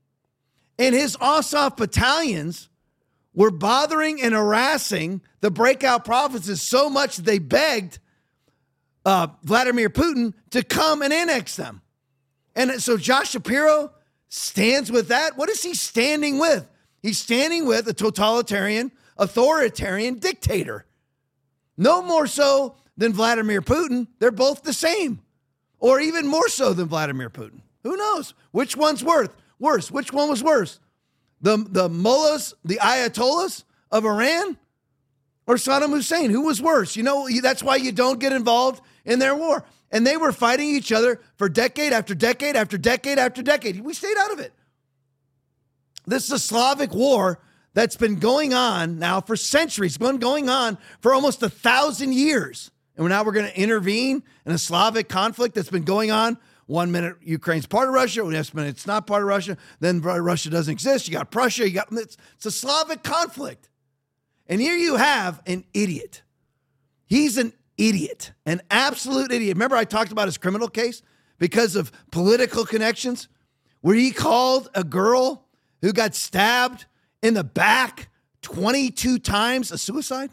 And his Ossoff battalions were bothering and harassing the breakout provinces so much that they begged uh, Vladimir Putin to come and annex them. And so Josh Shapiro stands with that. What is he standing with? He's standing with a totalitarian, authoritarian dictator. No more so than Vladimir Putin. They're both the same. Or even more so than Vladimir Putin. Who knows? Which one's worth? Worse. Which one was worse? The, the mullahs, the ayatollahs of Iran, or Saddam Hussein? Who was worse? You know, that's why you don't get involved in their war. And they were fighting each other for decade after decade after decade after decade. We stayed out of it. This is a Slavic war that's been going on now for centuries, been going on for almost a thousand years. And now we're going to intervene in a Slavic conflict that's been going on. One minute Ukraine's part of Russia, the next minute it's not part of Russia, then Russia doesn't exist. You got Prussia, you got it's, it's a Slavic conflict. And here you have an idiot. He's an idiot, an absolute idiot. Remember I talked about his criminal case because of political connections, where he called a girl who got stabbed in the back twenty-two times a suicide?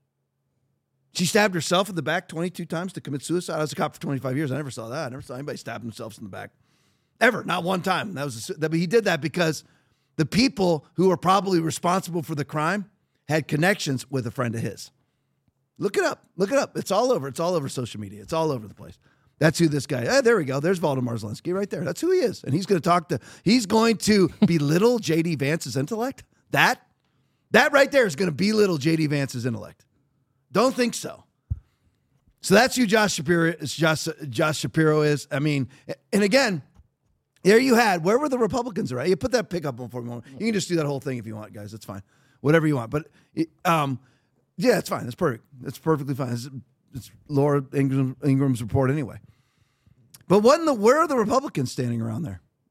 She stabbed herself in the back twenty-two times to commit suicide. I was a cop for twenty-five years. I never saw that. I never saw anybody stab themselves in the back. Ever. Not one time. That was a, that, but he did that because the people who were probably responsible for the crime had connections with a friend of his. Look it up. Look it up. It's all over. It's all over social media. It's all over the place. That's who this guy is. Oh, there we go. There's Voldemar Zelensky right there. That's who he is. And he's going to talk to, he's going to belittle J D Vance's intellect. That, that right there is going to belittle J D Vance's intellect. Don't think so. So that's who Josh Shapiro is. Josh, Josh Shapiro is. I mean, and again, there you had, where were the Republicans are at? You put that pick up on for me. You can just do that whole thing if you want, guys. It's fine. Whatever you want. But um, yeah, it's fine. It's perfect. It's perfectly fine. It's, it's Laura Ingram, Ingram's report anyway. But what in the, where are the Republicans standing around there?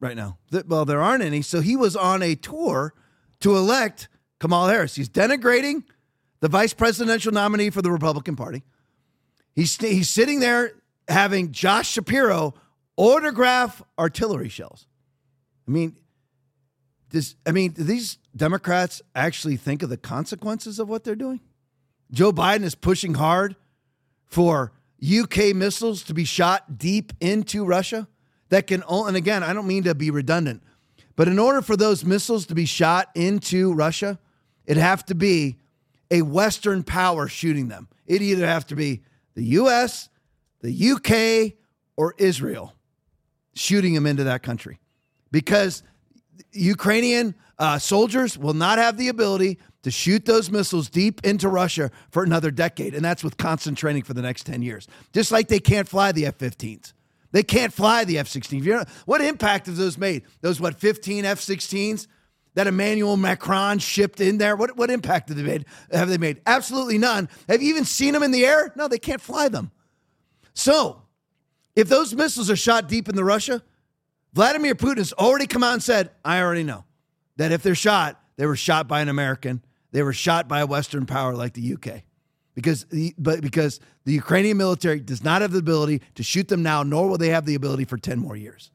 right now. Well, there aren't any. So he was on a tour to elect Kamala Harris. He's denigrating the vice presidential nominee for the Republican Party. He's, he's sitting there having Josh Shapiro autograph artillery shells. I mean, does, I mean, do these Democrats actually think of the consequences of what they're doing? Joe Biden is pushing hard for U K missiles to be shot deep into Russia that can only, and again, I don't mean to be redundant, but in order for those missiles to be shot into Russia, it'd have to be a Western power shooting them. It'd either have to be the U S, the U K, or Israel shooting them into that country, because Ukrainian uh, soldiers will not have the ability to shoot those missiles deep into Russia for another decade, and that's with constant training for the next ten years. Just like they can't fly the F fifteens. They can't fly the F sixteens. You know, what impact have those made? Those, what, fifteen F sixteens that Emmanuel Macron shipped in there? What, what impact have they made? Have they made? Absolutely none. Have you even seen them in the air? No, they can't fly them. So, if those missiles are shot deep into Russia, Vladimir Putin has already come out and said, I already know that if they're shot, they were shot by an American. They were shot by a Western power like the U K. Because the, but because the Ukrainian military does not have the ability to shoot them now, nor will they have the ability for ten more years.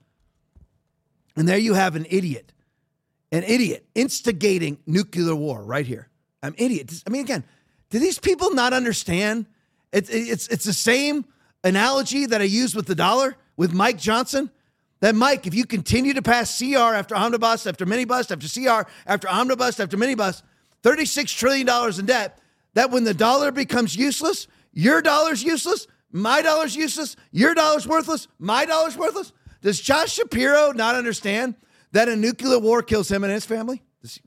And there you have an idiot, an idiot instigating nuclear war right here. I'm idiot. I mean, again, do these people not understand? It's, it's, it's the same analogy that I used with the dollar with Mike Johnson. That, Mike, if you continue to pass C R after omnibus, after minibus, after C R, after omnibus, after minibus, thirty-six trillion dollars in debt, that when the dollar becomes useless, your dollar's useless, my dollar's useless, your dollar's worthless, my dollar's worthless. Does Josh Shapiro not understand that a nuclear war kills him and his family?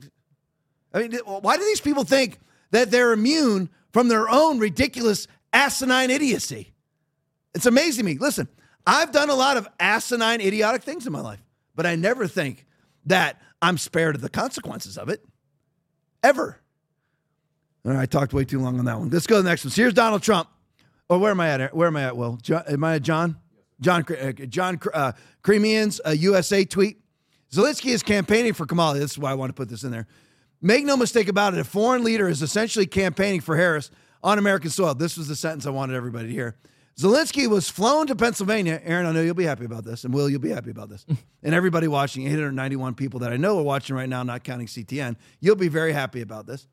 I mean, why do these people think that they're immune from their own ridiculous asinine idiocy? It's amazing to me. Listen, I've done a lot of asinine, idiotic things in my life, but I never think that I'm spared of the consequences of it. Ever. All right, I talked way too long on that one. Let's go to the next one. So here's Donald Trump. Oh, where am I at? Where am I at, Will? John, am I at John? John, John uh, Cremian's uh, U S A tweet. Zelensky is campaigning for Kamala. This is why I want to put this in there. Make no mistake about it. A foreign leader is essentially campaigning for Harris on American soil. This was the sentence I wanted everybody to hear. Zelensky was flown to Pennsylvania. Aaron, I know you'll be happy about this. And Will, you'll be happy about this. And everybody watching, eight hundred ninety-one people that I know are watching right now, not counting C T N, you'll be very happy about this.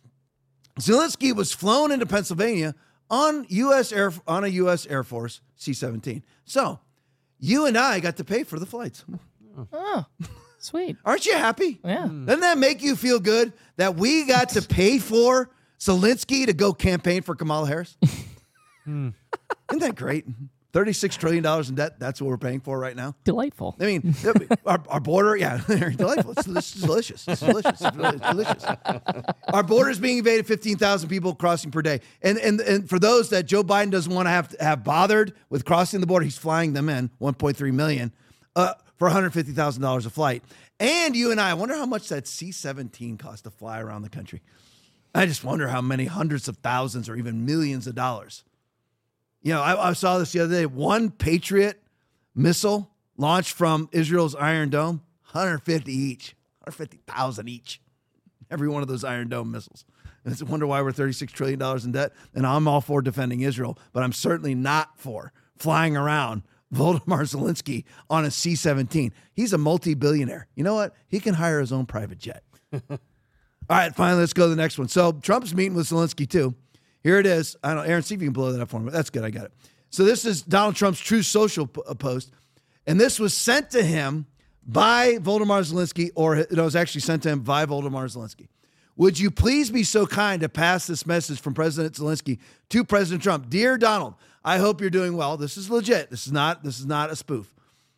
Zelensky was flown into Pennsylvania on U S Air on a U S Air Force C seventeen. So you and I got to pay for the flights. Oh, sweet. Aren't you happy? Yeah. Doesn't that make you feel good that we got to pay for Zelensky to go campaign for Kamala Harris? mm. Isn't that great? thirty-six trillion dollars in debt. That's what we're paying for right now. Delightful. I mean, our, our border, yeah, delightful. It's, it's delicious. It's delicious. It's delicious. Our border is being invaded, fifteen thousand people crossing per day. And, and and for those that Joe Biden doesn't want to have to have bothered with crossing the border, he's flying them in, one point three million, uh, for one hundred fifty thousand dollars a flight. And you and I, I wonder how much that C seventeen costs to fly around the country. I just wonder how many hundreds of thousands or even millions of dollars. You know, I, I saw this the other day. One Patriot missile launched from Israel's Iron Dome, one hundred fifty each, one hundred fifty thousand each. Every one of those Iron Dome missiles. And it's a wonder why we're thirty-six trillion dollars in debt. And I'm all for defending Israel, but I'm certainly not for flying around Volodymyr Zelensky on a C seventeen. He's a multi-billionaire. You know what? He can hire his own private jet. All right, finally, let's go to the next one. So Trump's meeting with Zelensky, too. Here it is. I don't know, Aaron, see if you can blow that up for me. That's good. I got it. So this is Donald Trump's True Social p- post. And this was sent to him by Volodymyr Zelensky, or it was actually sent to him by Volodymyr Zelensky. Would you please be so kind to pass this message from President Zelensky to President Trump? Dear Donald, I hope you're doing well. This is legit. This is not, this is not a spoof.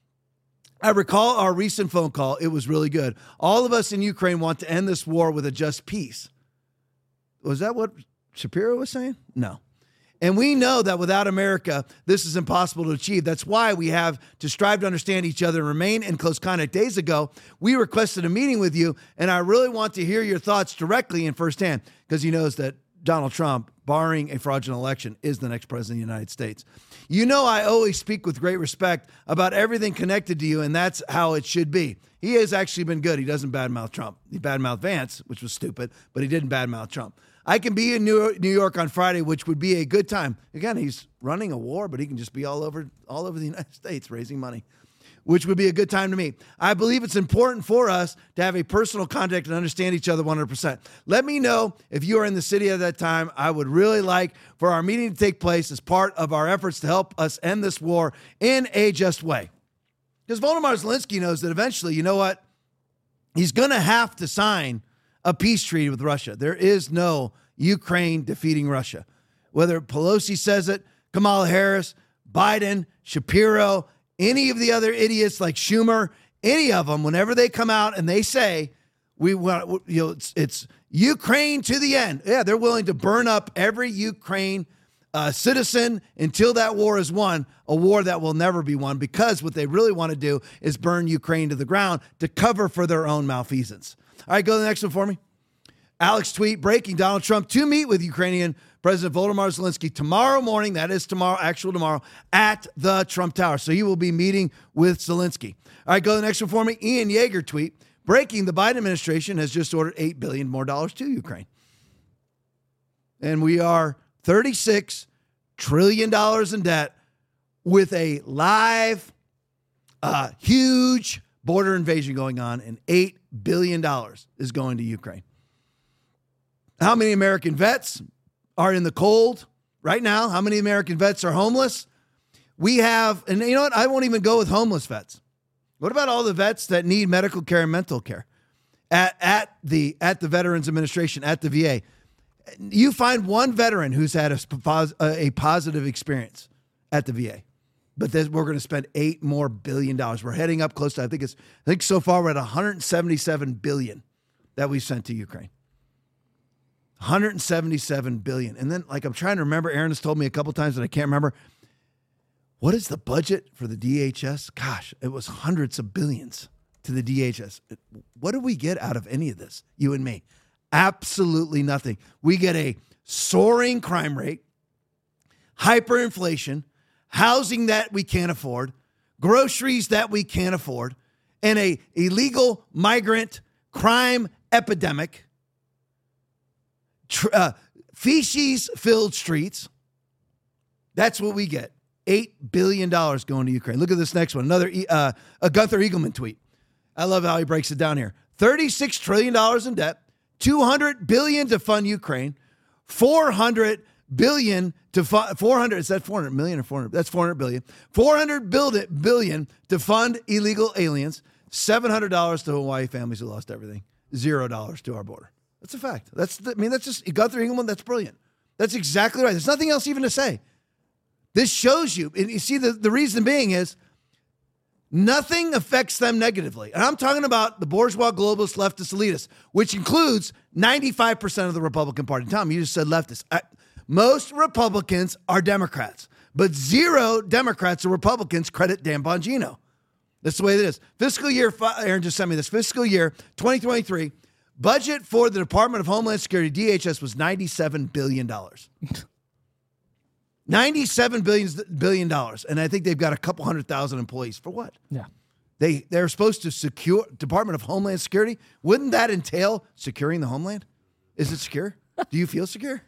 I recall our recent phone call. It was really good. All of us in Ukraine want to end this war with a just peace. Was that what Shapiro was saying? No. And we know that without America, this is impossible to achieve. That's why we have to strive to understand each other and remain in close contact. Days ago, we requested a meeting with you, and I really want to hear your thoughts directly and firsthand, because he knows that Donald Trump, barring a fraudulent election, is the next president of the United States. You know, I always speak with great respect about everything connected to you, and that's how it should be. He has actually been good. He doesn't badmouth Trump. He badmouthed Vance, which was stupid, but he didn't badmouth Trump. I can be in New York on Friday, which would be a good time. Again, he's running a war, but he can just be all over all over the United States raising money, which would be a good time to meet. I believe it's important for us to have a personal contact and understand each other one hundred percent. Let me know if you are in the city at that time. I would really like for our meeting to take place as part of our efforts to help us end this war in a just way. Because Volodymyr Zelensky knows that eventually, you know what? He's going to have to sign a peace treaty with Russia. There is no Ukraine defeating Russia. Whether Pelosi says it, Kamala Harris, Biden, Shapiro, any of the other idiots like Schumer, any of them, whenever they come out and they say, we want, you know, it's, it's Ukraine to the end. Yeah, they're willing to burn up every Ukraine uh, citizen until that war is won, a war that will never be won, because what they really want to do is burn Ukraine to the ground to cover for their own malfeasance. All right, go to the next one for me. Alex tweet, breaking: Donald Trump to meet with Ukrainian President Volodymyr Zelensky tomorrow morning, that is tomorrow, actual tomorrow, at the Trump Tower. So he will be meeting with Zelensky. All right, go to the next one for me. Ian Yeager tweet, breaking: the Biden administration has just ordered eight billion dollars more dollars to Ukraine. And we are thirty-six trillion dollars in debt with a live, uh, huge border invasion going on, and eight billion dollars is going to Ukraine. How many American vets are in the cold right now? How many American vets are homeless? We have, and you know what? I won't even go with homeless vets. What about all the vets that need medical care and mental care at, at the at the Veterans Administration, at the V A? You find one veteran who's had a, a positive experience at the V A, but we're going to spend eight more billion dollars. We're heading up close to, I think it's, I think so far we're at one hundred seventy-seven billion that we sent to Ukraine. one hundred seventy-seven billion. And then, like, I'm trying to remember, Aaron has told me a couple times that I can't remember. What is the budget for the D H S? Gosh, it was hundreds of billions to the D H S. What do we get out of any of this, you and me? Absolutely nothing. We get a soaring crime rate, hyperinflation, housing that we can't afford, groceries that we can't afford, and a illegal migrant crime epidemic, tr- uh, feces-filled streets. That's what we get. eight billion dollars going to Ukraine. Look at this next one. Another uh, a Gunther Eagleman tweet. I love how he breaks it down here. thirty-six trillion dollars in debt, two hundred billion dollars to fund Ukraine, four hundred billion dollars to fund, four hundred, is that four hundred million or four hundred? That's four hundred billion dollars. four hundred billion dollars to fund illegal aliens, seven hundred dollars to Hawaii families who lost everything, zero dollars to our border. That's a fact. That's the, I mean, that's just, Gunther Eagleman, that's brilliant. That's exactly right. There's nothing else even to say. This shows you, and you see the, the reason being is nothing affects them negatively. And I'm talking about the bourgeois, globalist, leftist, elitists, which includes ninety-five percent of the Republican Party. Tom, you just said leftist. I, most Republicans are Democrats, but zero Democrats or Republicans credit Dan Bongino. That's the way it is. Fiscal year, Aaron just sent me this, fiscal year twenty twenty-three, budget for the Department of Homeland Security, D H S, was ninety-seven billion dollars. ninety-seven billion dollars. And I think they've got a couple hundred thousand employees. For what? Yeah. They, they're supposed to secure Department of Homeland Security. Wouldn't that entail securing the homeland? Is it secure? Do you feel secure?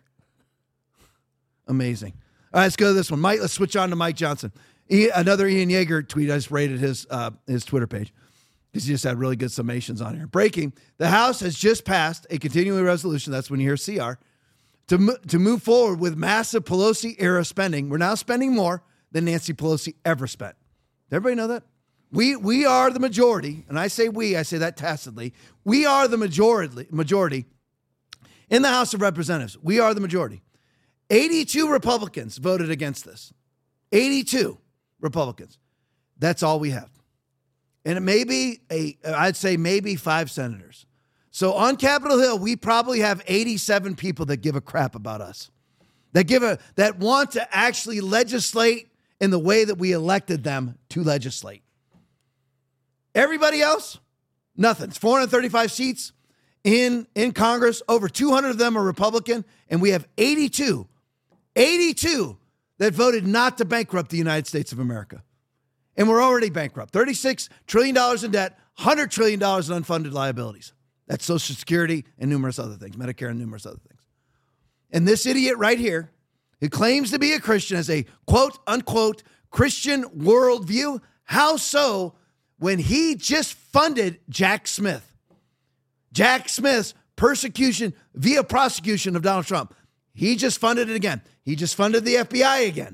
Amazing. All right, let's go to this one. Mike, let's switch on to Mike Johnson. He, another Ian Yeager tweet. I just rated his, uh, his Twitter page because he just had really good summations on here. Breaking: the House has just passed a continuing resolution. That's when you hear C R. To, mo- to move forward with massive Pelosi-era spending. We're now spending more than Nancy Pelosi ever spent. Does everybody know that? We we are the majority, and I say we, I say that tacitly. We are the majority, majority in the House of Representatives. We are the majority. eighty-two Republicans voted against this. eighty-two Republicans. That's all we have. And it may be, a, I'd say maybe five senators. So on Capitol Hill, we probably have eighty-seven people that give a crap about us, that give a that want to actually legislate in the way that we elected them to legislate. Everybody else, nothing. It's four hundred thirty-five seats. in, in Congress. Over two hundred of them are Republican, and we have eighty-two, eighty-two that voted not to bankrupt the United States of America. And we're already bankrupt. thirty-six trillion dollars in debt, one hundred trillion dollars in unfunded liabilities. That's Social Security and numerous other things, Medicare and numerous other things. And this idiot right here, who claims to be a Christian, has a quote unquote Christian worldview. How so when he just funded Jack Smith? Jack Smith's persecution via prosecution of Donald Trump. He just funded it again. He just funded the F B I again.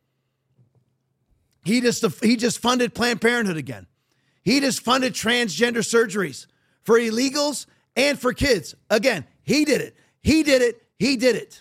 He just, he just funded Planned Parenthood again. He just funded transgender surgeries for illegals and for kids. Again, he did it. He did it. He did it.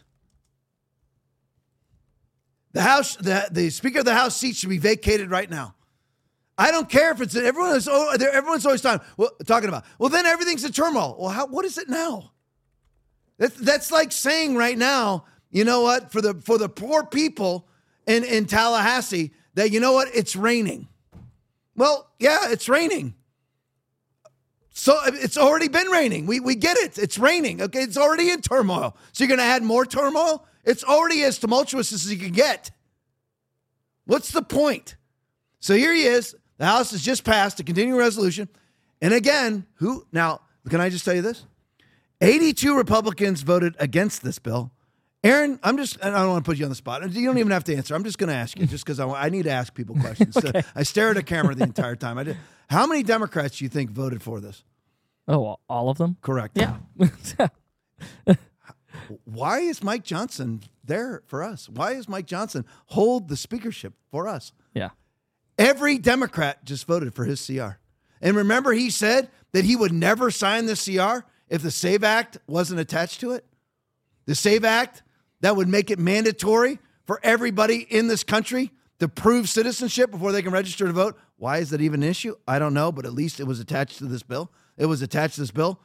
The House, the, the Speaker of the House seat should be vacated right now. I don't care if it's everyone is everyone's always talking, well, talking about. Well, then everything's in turmoil. Well, how, what is it now? That's that's like saying right now, you know what, for the for the poor people in, in Tallahassee, that you know what, it's raining. Well, yeah, it's raining. So it's already been raining. We we get it. It's raining. Okay, it's already in turmoil. So you're going to add more turmoil? It's already as tumultuous as you can get. What's the point? So here he is. The House has just passed a continuing resolution. And again, who now, can I just tell you this? eighty-two Republicans voted against this bill. Aaron, I'm just, I don't want to put you on the spot. You don't even have to answer. I'm just going to ask you just because I, I need to ask people questions. Okay. So I stare at a camera the entire time. I did. How many Democrats do you think voted for this? Oh, all of them? Correct. Yeah. Why is Mike Johnson there for us? Why is Mike Johnson hold the speakership for us? Yeah. Every Democrat just voted for his C R. And remember, he said that he would never sign the C R if the SAVE Act wasn't attached to it. The SAVE Act that would make it mandatory for everybody in this country to prove citizenship before they can register to vote. Why is that even an issue? I don't know, but at least it was attached to this bill. It was attached to this bill.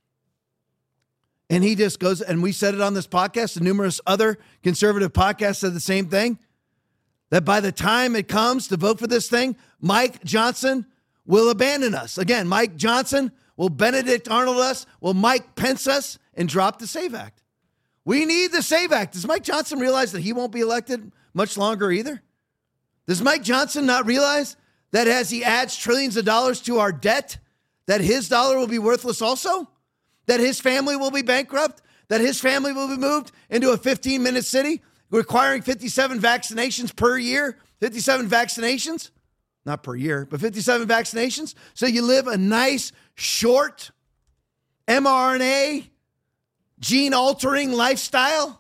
And he just goes, and we said it on this podcast, and numerous other conservative podcasts said the same thing, that by the time it comes to vote for this thing, Mike Johnson will abandon us. Again, Mike Johnson will Benedict Arnold us, will Mike Pence us, and drop the SAVE Act. We need the SAVE Act. Does Mike Johnson realize that he won't be elected much longer either? Does Mike Johnson not realize that as he adds trillions of dollars to our debt, that his dollar will be worthless also? That his family will be bankrupt? That his family will be moved into a fifteen-minute city requiring fifty-seven vaccinations per year? fifty-seven vaccinations? Not per year, but fifty-seven vaccinations? So you live a nice, short, mRNA, gene-altering lifestyle?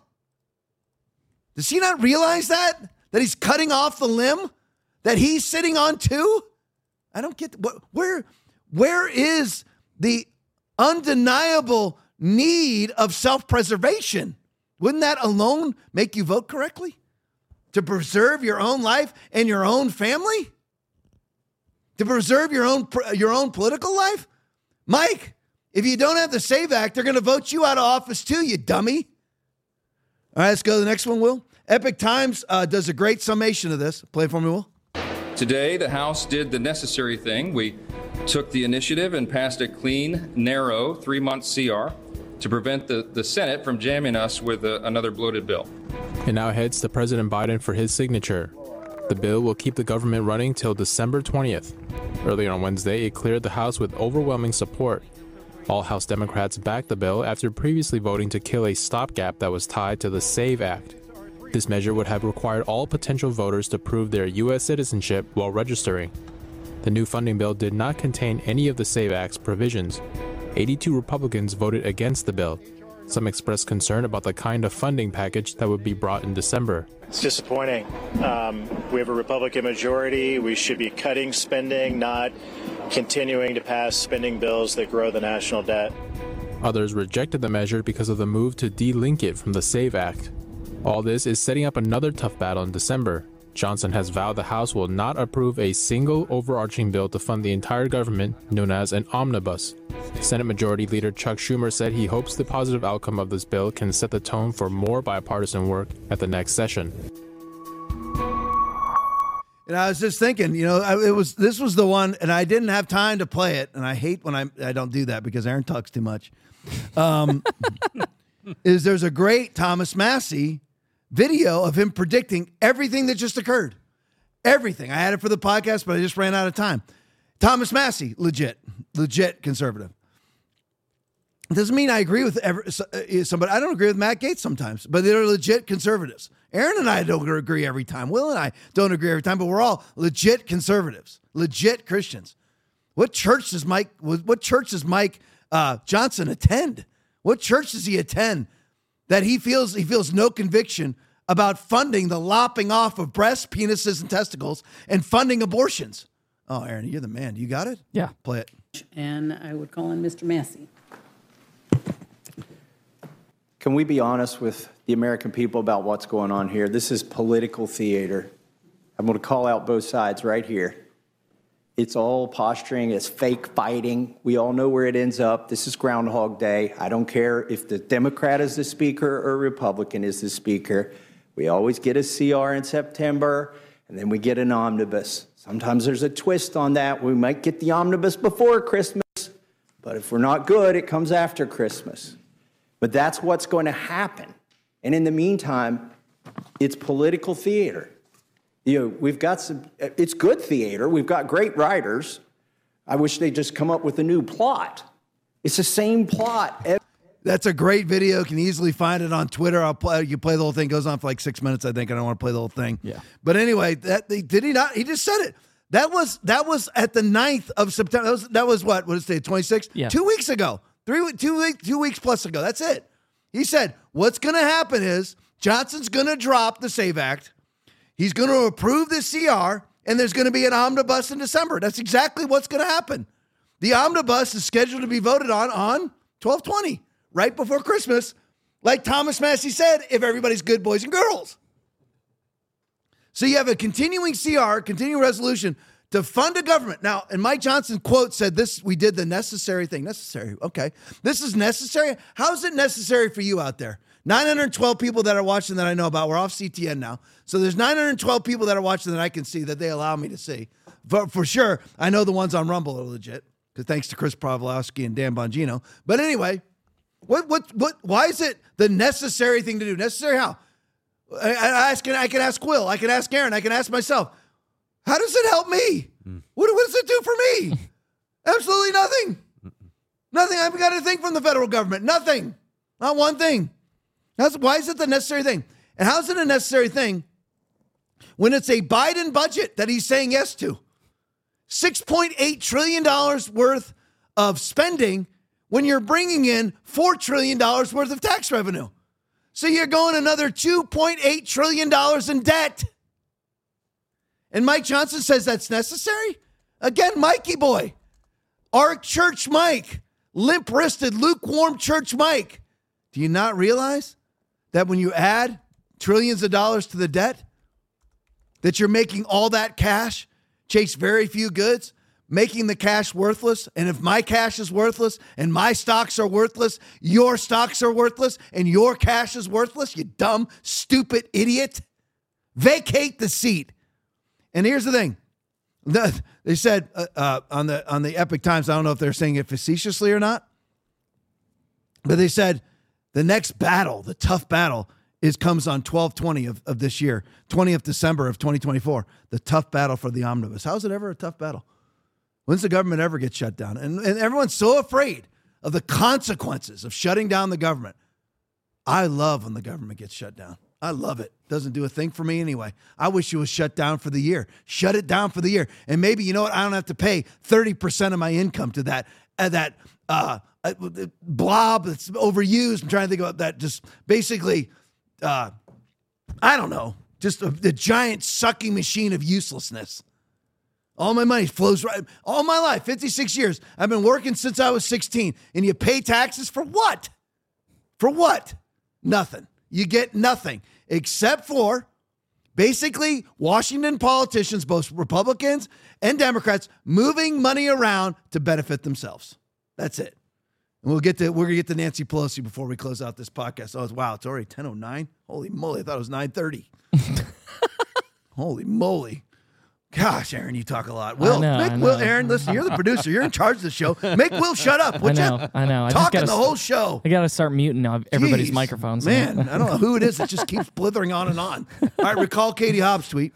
Does he not realize that? That he's cutting off the limb that he's sitting on too? I don't get, what, where, where is the undeniable need of self-preservation? Wouldn't that alone make you vote correctly? To preserve your own life and your own family? To preserve your own your own political life? Mike, if you don't have the SAVE Act, they're going to vote you out of office too, you dummy. All right, let's go to the next one, Will. Epic Times uh, does a great summation of this. Play it for me, Will. Today, the House did the necessary thing. We took the initiative and passed a clean, narrow, three-month C R to prevent the, the Senate from jamming us with a, another bloated bill. It now heads to President Biden for his signature. The bill will keep the government running till December twentieth. Earlier on Wednesday, it cleared the House with overwhelming support. All House Democrats backed the bill after previously voting to kill a stopgap that was tied to the SAVE Act. This measure would have required all potential voters to prove their U S citizenship while registering. The new funding bill did not contain any of the SAVE Act's provisions. eighty-two Republicans voted against the bill. Some expressed concern about the kind of funding package that would be brought in December. It's disappointing. Um, we have a Republican majority. We should be cutting spending, not continuing to pass spending bills that grow the national debt. Others rejected the measure because of the move to de-link it from the SAVE Act. All this is setting up another tough battle in December. Johnson has vowed the House will not approve a single overarching bill to fund the entire government, known as an omnibus. Senate Majority Leader Chuck Schumer said he hopes the positive outcome of this bill can set the tone for more bipartisan work at the next session. And I was just thinking, you know, I, it was this was the one, and I didn't have time to play it, and I hate when I I don't do that because Aaron talks too much. Um, is there's a great Thomas Massey video of him predicting everything that just occurred, everything. I had it for the podcast, but I just ran out of time. Thomas Massey, legit, legit conservative. It doesn't mean I agree with every, somebody. I don't agree with Matt Gaetz sometimes, but they're legit conservatives. Aaron and I don't agree every time. Will and I don't agree every time, but we're all legit conservatives, legit Christians. What church does Mike? What church does Mike uh, Johnson attend? What church does he attend that he feels he feels no conviction about funding the lopping off of breasts, penises, and testicles, and funding abortions? Oh, Aaron, you're the man. You got it? Yeah, play it. And I would call on Mister Massey. Can we be honest with the American people about what's going on here? This is political theater. I'm going to call out both sides right here. It's all posturing. It's fake fighting. We all know where it ends up. This is Groundhog Day. I don't care if the Democrat is the speaker or Republican is the speaker. We always get a C R in September, and then we get an omnibus. Sometimes there's a twist on that. We might get the omnibus before Christmas, but if we're not good, it comes after Christmas. But that's what's going to happen. And in the meantime, it's political theater. You know, we've got some, it's good theater. We've got great writers. I wish they'd just come up with a new plot. It's the same plot. That's a great video. You can easily find it on Twitter. I'll play, you play the whole thing. It goes on for like six minutes, I think. I don't want to play the whole thing. Yeah. But anyway, that did he not? He just said it. That was that was at the ninth of September. That was, that was what? What is it, twenty-sixth? Yeah. Two weeks ago. Three, two, week, two weeks plus ago. That's it. He said, what's going to happen is Johnson's going to drop the SAVE Act. He's going to approve the C R, and there's going to be an omnibus in December. That's exactly what's going to happen. The omnibus is scheduled to be voted on on twelve twenty, right before Christmas, like Thomas Massey said, if everybody's good boys and girls. So you have a continuing C R, continuing resolution to fund a government. Now, and Mike Johnson quote said this, we did the necessary thing. Necessary, okay. This is necessary. How is it necessary for you out there? nine hundred twelve people that are watching that I know about. We're off C T N now. So there's nine hundred twelve people that are watching that I can see, that they allow me to see. For, for sure, I know the ones on Rumble are legit, because thanks to Chris Pavlowski and Dan Bongino. But anyway, what, what, what, why is it the necessary thing to do? Necessary how? I, I, ask, I can ask Will. I can ask Aaron. I can ask myself. How does it help me? Mm. What, what does it do for me? Absolutely nothing. Nothing. I haven't got anything from the federal government. Nothing. Not one thing. That's, why is it the necessary thing? And how is it a necessary thing when it's a Biden budget that he's saying yes to? six point eight trillion dollars worth of spending when you're bringing in four trillion dollars worth of tax revenue. So you're going another two point eight trillion dollars in debt. And Mike Johnson says that's necessary? Again, Mikey boy. Our church Mike. Limp-wristed, lukewarm church Mike. Do you not realize that when you add trillions of dollars to the debt, that you're making all that cash chase very few goods, making the cash worthless? And if my cash is worthless and my stocks are worthless, your stocks are worthless and your cash is worthless, you dumb, stupid idiot. Vacate the seat. And here's the thing. The, they said uh, uh, on the on the Epic Times, I don't know if they're saying it facetiously or not, but they said the next battle, the tough battle, is comes on twelve twenty of, of this year, twentieth December of twenty twenty-four, the tough battle for the omnibus. How is it ever a tough battle? When's the government ever get shut down? And, and everyone's so afraid of the consequences of shutting down the government. I love when the government gets shut down. I love it. Doesn't do a thing for me anyway. I wish it was shut down for the year. Shut it down for the year. And maybe, you know what? I don't have to pay thirty percent of my income to that, uh, that uh, uh, blob that's overused. I'm trying to think about that. Just basically, uh, I don't know, just a, the giant sucking machine of uselessness. All my money flows right. All my life, fifty-six years. I've been working since I was sixteen. And you pay taxes for what? For what? Nothing. You get nothing except for basically Washington politicians, both Republicans and Democrats, moving money around to benefit themselves. That's it. And we'll get to we're gonna get to Nancy Pelosi before we close out this podcast. Oh, wow, it's already ten oh nine. Holy moly, I thought it was nine thirty. Holy moly. Gosh, Aaron, you talk a lot. Will, I know, make I Will, know. Aaron, listen, you're the producer. You're in charge of the show. Make Will shut up. I Would know, you? I know. I just Talking gotta, the whole show. I got to start muting everybody's Jeez, microphones. Man, I don't know who it is. It just keeps blithering on and on. All right, recall Katie Hobbs' tweet.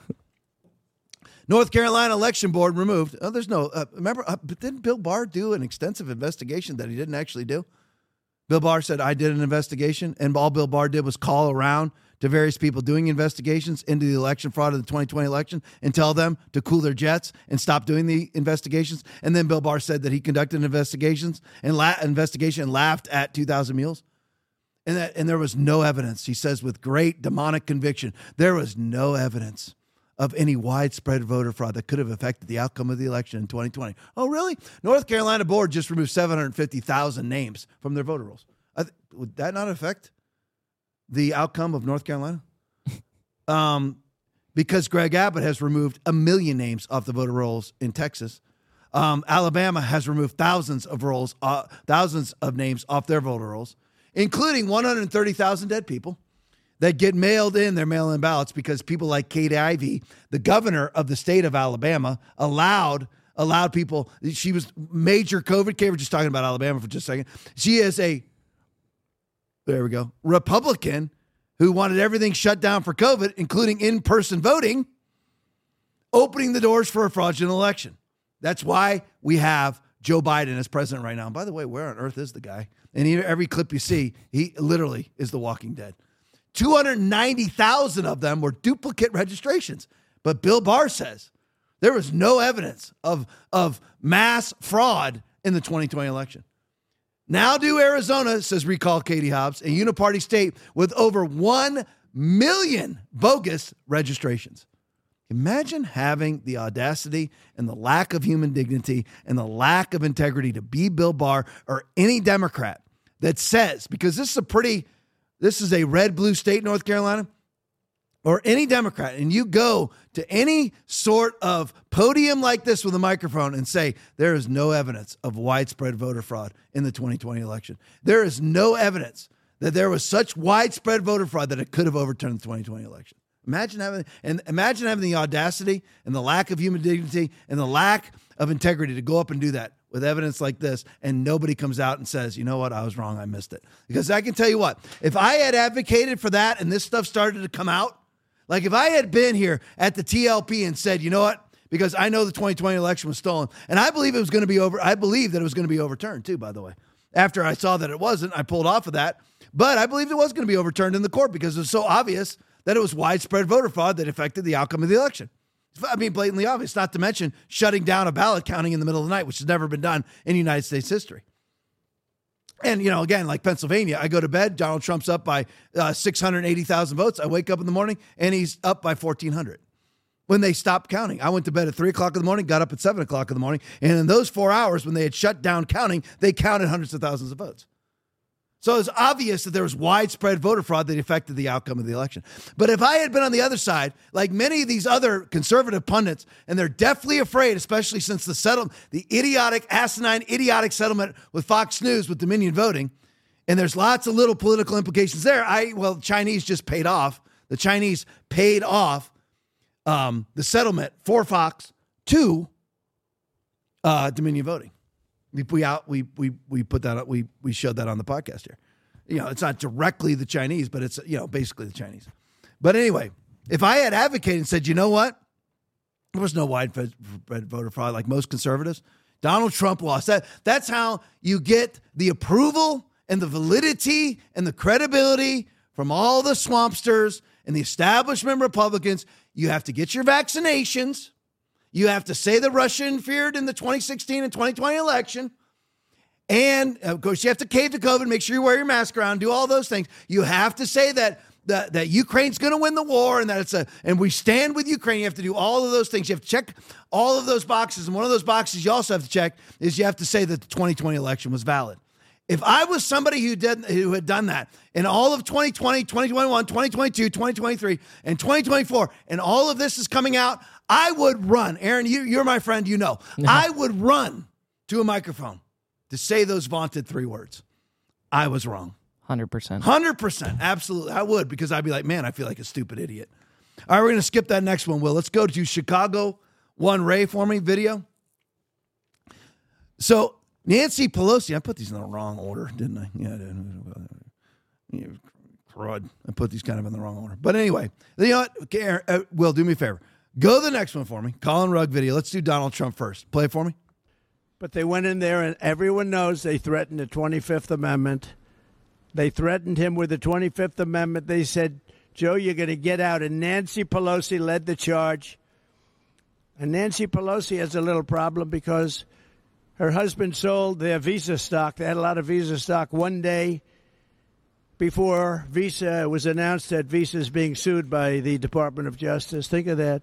North Carolina election board removed. Oh, there's no, uh, remember, uh, but didn't Bill Barr do an extensive investigation that he didn't actually do? Bill Barr said, I did an investigation, and all Bill Barr did was call around to various people doing investigations into the election fraud of the twenty twenty election and tell them to cool their jets and stop doing the investigations. And then Bill Barr said that he conducted investigations and la- investigation and laughed at two thousand Mules. And that, and there was no evidence. He says with great demonic conviction, there was no evidence of any widespread voter fraud that could have affected the outcome of the election in twenty twenty. Oh, really? North Carolina board just removed seven hundred fifty thousand names from their voter rolls. I th- would that not affect the outcome of North Carolina? um, because Greg Abbott has removed a million names off the voter rolls in Texas. Um, Alabama has removed thousands of rolls, uh, thousands of names off their voter rolls, including one hundred thirty thousand dead people that get mailed in their mail-in ballots because people like Kate Ivey, the governor of the state of Alabama, allowed allowed people. She was major COVID care. We're just talking about Alabama for just a second. She is a, there we go, Republican who wanted everything shut down for COVID, including in-person voting, opening the doors for a fraudulent election. That's why we have Joe Biden as president right now. And by the way, where on earth is the guy? And he, every clip you see, he literally is the Walking Dead. two hundred ninety thousand of them were duplicate registrations. But Bill Barr says there was no evidence of, of mass fraud in the twenty twenty election. Now do Arizona, says recall Katie Hobbs, a uniparty state with over one million bogus registrations. Imagine having the audacity and the lack of human dignity and the lack of integrity to be Bill Barr or any Democrat that says, because this is a pretty, this is a red blue state, North Carolina, or any Democrat, and you go to any sort of podium like this with a microphone and say, there is no evidence of widespread voter fraud in the twenty twenty election. There is no evidence that there was such widespread voter fraud that it could have overturned the twenty twenty election. Imagine having, and imagine having the audacity and the lack of human dignity and the lack of integrity to go up and do that with evidence like this, and nobody comes out and says, you know what, I was wrong, I missed it. Because I can tell you what, if I had advocated for that and this stuff started to come out, like if I had been here at the T L P and said, you know what, because I know the twenty twenty election was stolen, and I believe it was going to be over, I believe that it was going to be overturned too, by the way. After I saw that it wasn't, I pulled off of that. But I believed it was going to be overturned in the court because it was so obvious that it was widespread voter fraud that affected the outcome of the election. I mean, blatantly obvious, not to mention shutting down a ballot counting in the middle of the night, which has never been done in United States history. And, you know, again, like Pennsylvania, I go to bed, Donald Trump's up by uh, six hundred eighty thousand votes. I wake up in the morning, and he's up by fourteen hundred. When they stopped counting, I went to bed at three o'clock in the morning, got up at seven o'clock in the morning, and in those four hours, when they had shut down counting, they counted hundreds of thousands of votes. So it's obvious that there was widespread voter fraud that affected the outcome of the election. But if I had been on the other side, like many of these other conservative pundits, and they're deathly afraid, especially since the settlement, the idiotic, asinine, idiotic settlement with Fox News with Dominion voting, and there's lots of little political implications there. I well, the Chinese just paid off. The Chinese paid off um, the settlement for Fox to uh, Dominion voting. We we out we we we put that up. We we showed that on the podcast here. You know, it's not directly the Chinese, but it's, you know, basically the Chinese. But anyway, if I had advocated and said, you know what, there was no widespread voter fraud like most conservatives, Donald Trump lost. That that's how you get the approval and the validity and the credibility from all the swampsters and the establishment Republicans. You have to get your vaccinations. You have to say that Russia interfered in the twenty sixteen and twenty twenty election. And, of course, you have to cave to COVID, make sure you wear your mask around, do all those things. You have to say that that, that Ukraine's going to win the war and that it's a, and we stand with Ukraine. You have to do all of those things. You have to check all of those boxes. And one of those boxes you also have to check is you have to say that the twenty twenty election was valid. If I was somebody who did who had done that in all of twenty twenty, twenty twenty-one, twenty twenty-two, twenty twenty-three, and twenty twenty-four, and all of this is coming out, I would run. Aaron, you, you're my friend, you know. I would run to a microphone to say those vaunted three words. I was wrong. one hundred percent. one hundred percent. Absolutely. I would, because I'd be like, man, I feel like a stupid idiot. All right, we're going to skip that next one, Will. Let's go to Chicago, one Ray for me video. So Nancy Pelosi, I put these in the wrong order, didn't I? Yeah, I did. Crud. I put these kind of in the wrong order. But anyway, you know what? Okay, Aaron, uh, Will, do me a favor. Go to the next one for me. Colin Rugg video. Let's do Donald Trump first. Play it for me. But they went in there, and everyone knows they threatened the twenty-fifth Amendment. They threatened him with the twenty-fifth Amendment. They said, Joe, you're going to get out. And Nancy Pelosi led the charge. And Nancy Pelosi has a little problem because her husband sold their Visa stock. They had a lot of Visa stock one day before Visa was announced that Visa is being sued by the Department of Justice. Think of that.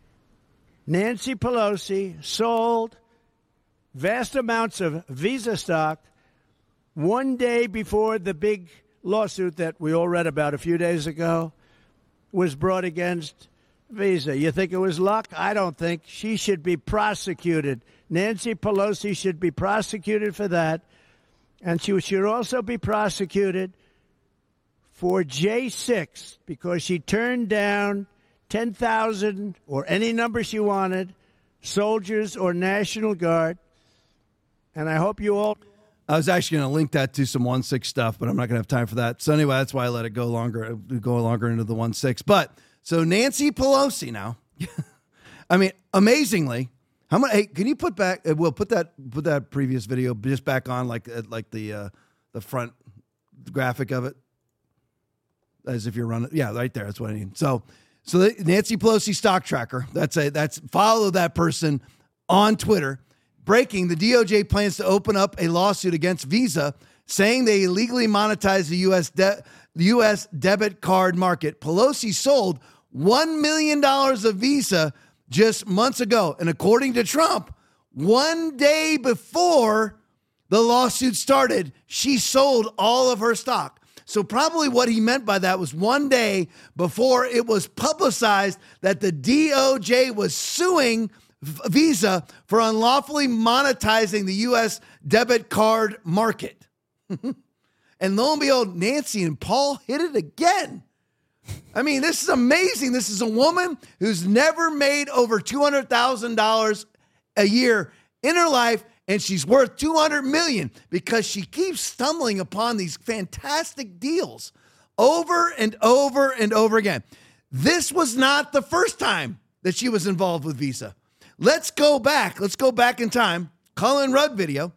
Nancy Pelosi sold vast amounts of Visa stock one day before the big lawsuit that we all read about a few days ago was brought against Visa. You think it was luck? I don't think. She should be prosecuted. Nancy Pelosi should be prosecuted for that. And she should also be prosecuted for J six because she turned down ten thousand or any number she wanted, soldiers or National Guard. And I hope you all... I was actually going to link that to some one six stuff, but I'm not going to have time for that. So anyway, that's why I let it go longer, go longer into the one six. But so Nancy Pelosi now, I mean, amazingly, how much? Hey, can you put back? We'll put that put that previous video just back on, like like the uh, the front graphic of it, as if you're running. Yeah, right there. That's what I need. So so the Nancy Pelosi stock tracker. That's a that's follow that person on Twitter. Breaking, the D O J plans to open up a lawsuit against Visa, saying they illegally monetized the U S de- U S debit card market. Pelosi sold one million dollars of Visa just months ago. And according to Trump, one day before the lawsuit started, she sold all of her stock. So probably what he meant by that was one day before it was publicized that the D O J was suing Visa for unlawfully monetizing the U S debit card market. And lo and behold, Nancy and Paul hit it again. I mean, this is amazing. This is a woman who's never made over two hundred thousand dollars a year in her life, and she's worth two hundred million dollars because she keeps stumbling upon these fantastic deals over and over and over again. This was not the first time that she was involved with Visa. Let's go back. Let's go back in time. Colin Rugg video.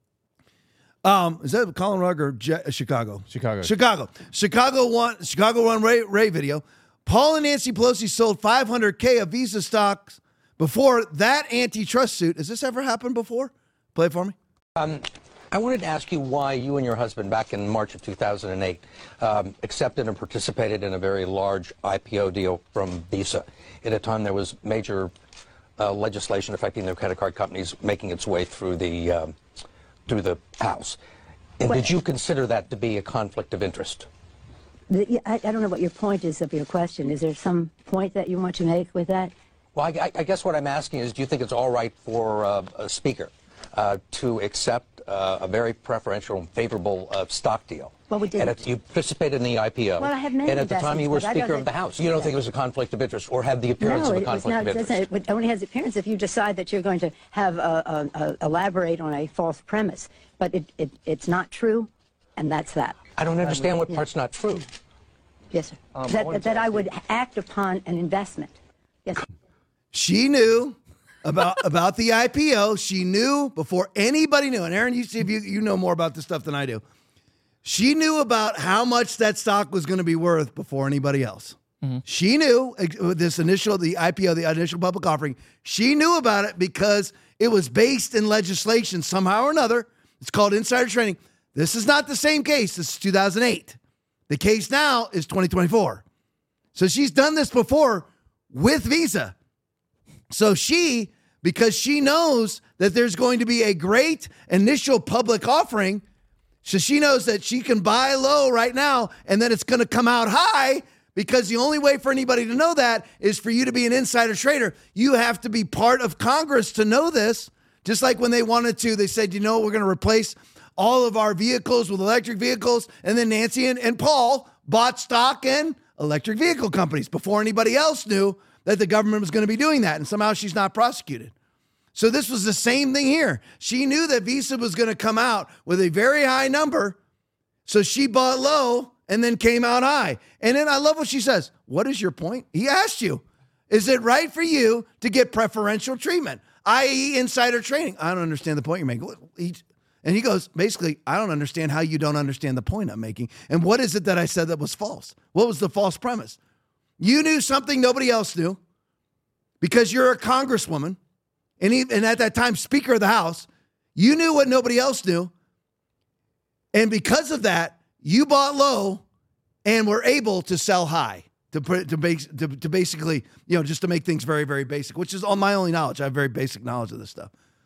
Um, is that Colin Rugg or Je- Chicago? Chicago. Chicago. Chicago one. Chicago one Ray, Ray video. Paul and Nancy Pelosi sold five hundred K of Visa stocks before that antitrust suit. Has this ever happened before? Play it for me. Um, I wanted to ask you why you and your husband, back in March of two thousand eight, um, accepted and participated in a very large I P O deal from Visa. At a time there was major Uh, legislation affecting the credit card companies making its way through the um, through the House. And Well, did you consider that to be a conflict of interest? The, I, I don't know what your point is of your question. Is there some point that you want to make with that? Well, I, I guess what I'm asking is, do you think it's all right for uh, a speaker uh, to accept uh, a very preferential and favorable uh, stock deal? Well, we didn't. And if you participated in the I P O. Well, I have many And at the time you were investments, but I Speaker don't of the think- House. You don't think it was a conflict of interest or had the appearance no, of a it was conflict not. of It, interest? doesn't, it only has the appearance if you decide that you're going to have a, a, a, elaborate on a false premise. But it, it, it's not true, and that's that. I don't understand what Yeah. part's not true. Yes, sir. Um, I that wanted that to I ask would act upon an investment. Yes. She knew about about the I P O. She knew before anybody knew. And Aaron, you see if you, you know more about this stuff than I do. She knew about how much that stock was going to be worth before anybody else. Mm-hmm. She knew uh, this initial, the I P O, the initial public offering. She knew about it because it was based in legislation somehow or another. It's called insider trading. This is not the same case. This is two thousand eight. The case now is twenty twenty-four. So she's done this before with Visa. So she, because she knows that there's going to be a great initial public offering, so she knows that she can buy low right now and then it's going to come out high, because the only way for anybody to know that is for you to be an insider trader. You have to be part of Congress to know this. Just like when they wanted to, they said, you know, we're going to replace all of our vehicles with electric vehicles. And then Nancy and, and Paul bought stock in electric vehicle companies before anybody else knew that the government was going to be doing that, and somehow she's not prosecuted. So this was the same thing here. She knew that Visa was going to come out with a very high number, so she bought low and then came out high. And then I love what she says. What is your point? He asked you, is it right for you to get preferential treatment, that is insider trading? I don't understand the point you're making. He, and he goes, basically, I don't understand how you don't understand the point I'm making. And what is it that I said that was false? What was the false premise? You knew something nobody else knew because you're a congresswoman. And, he, and at that time, Speaker of the House, you knew what nobody else knew. And because of that, you bought low and were able to sell high to, to, base, to, to basically, you know, just to make things very, very basic, which is all my only knowledge. I have very basic knowledge of this stuff.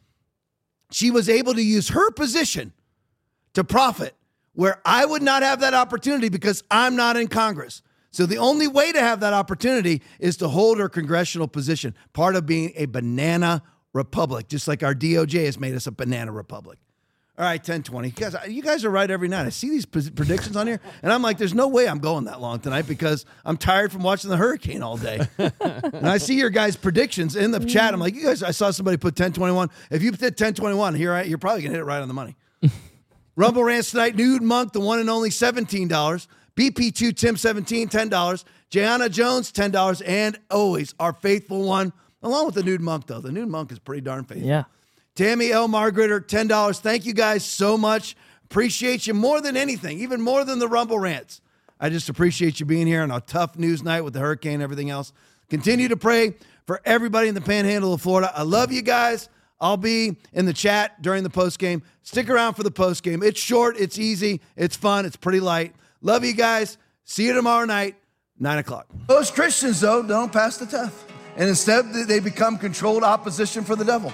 She was able to use her position to profit where I would not have that opportunity because I'm not in Congress. So the only way to have that opportunity is to hold her congressional position, part of being a banana republic, just like our D O J has made us a banana republic. All right, ten twenty. You guys, you guys are right every night. I see these predictions on here, and I'm like, there's no way I'm going that long tonight because I'm tired from watching the hurricane all day. And I see your guys' predictions in the chat. I'm like, you guys, I saw somebody put ten twenty-one. If you put ten twenty-one, here, you're probably going to hit it right on the money. Rumble Rants tonight, Nude Monk, the one and only seventeen dollars. B P two Tim seventeen, ten dollars. Jayana Jones, ten dollars. And always our faithful one, along with the Nude Monk, though. The Nude Monk is pretty darn faithful. Yeah. Tammy L. Margaret, ten dollars. Thank you guys so much. Appreciate you more than anything, even more than the Rumble Rants. I just appreciate you being here on a tough news night with the hurricane and everything else. Continue to pray for everybody in the panhandle of Florida. I love you guys. I'll be in the chat during the postgame. Stick around for the postgame. It's short, it's easy, it's fun, it's pretty light. Love you guys. See you tomorrow night, nine o'clock. Those Christians, though, don't pass the test. And instead, they become controlled opposition for the devil.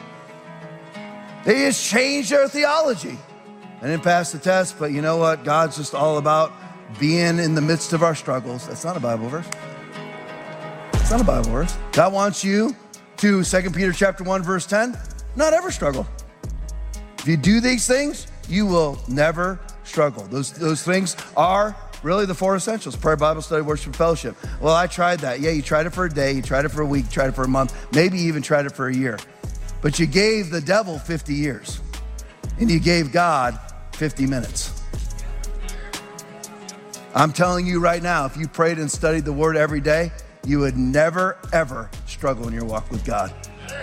They just change their theology. They didn't pass the test, but you know what? God's just all about being in the midst of our struggles. That's not a Bible verse. It's not a Bible verse. God wants you to, Second Peter chapter one, verse ten, not ever struggle. If you do these things, you will never struggle. Those, those things are really the four essentials: prayer, Bible study, worship, fellowship. Well, I tried that. Yeah, you tried it for a day, you tried it for a week, you tried it for a month, maybe you even tried it for a year. But you gave the devil fifty years, and you gave God fifty minutes. I'm telling you right now, if you prayed and studied the word every day, you would never, ever struggle in your walk with God.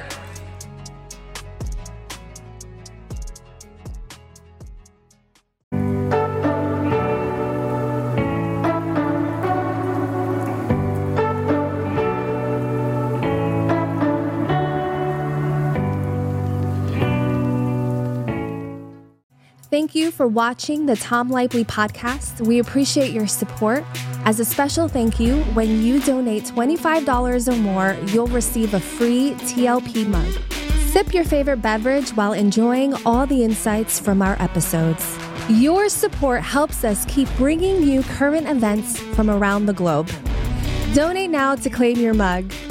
Thank you for watching the Tom Lively podcast. We appreciate your support. As a special thank you, when you donate twenty-five dollars or more, you'll receive a free T L P mug. Sip your favorite beverage while enjoying all the insights from our episodes. Your support helps us keep bringing you current events from around the globe. Donate now to claim your mug.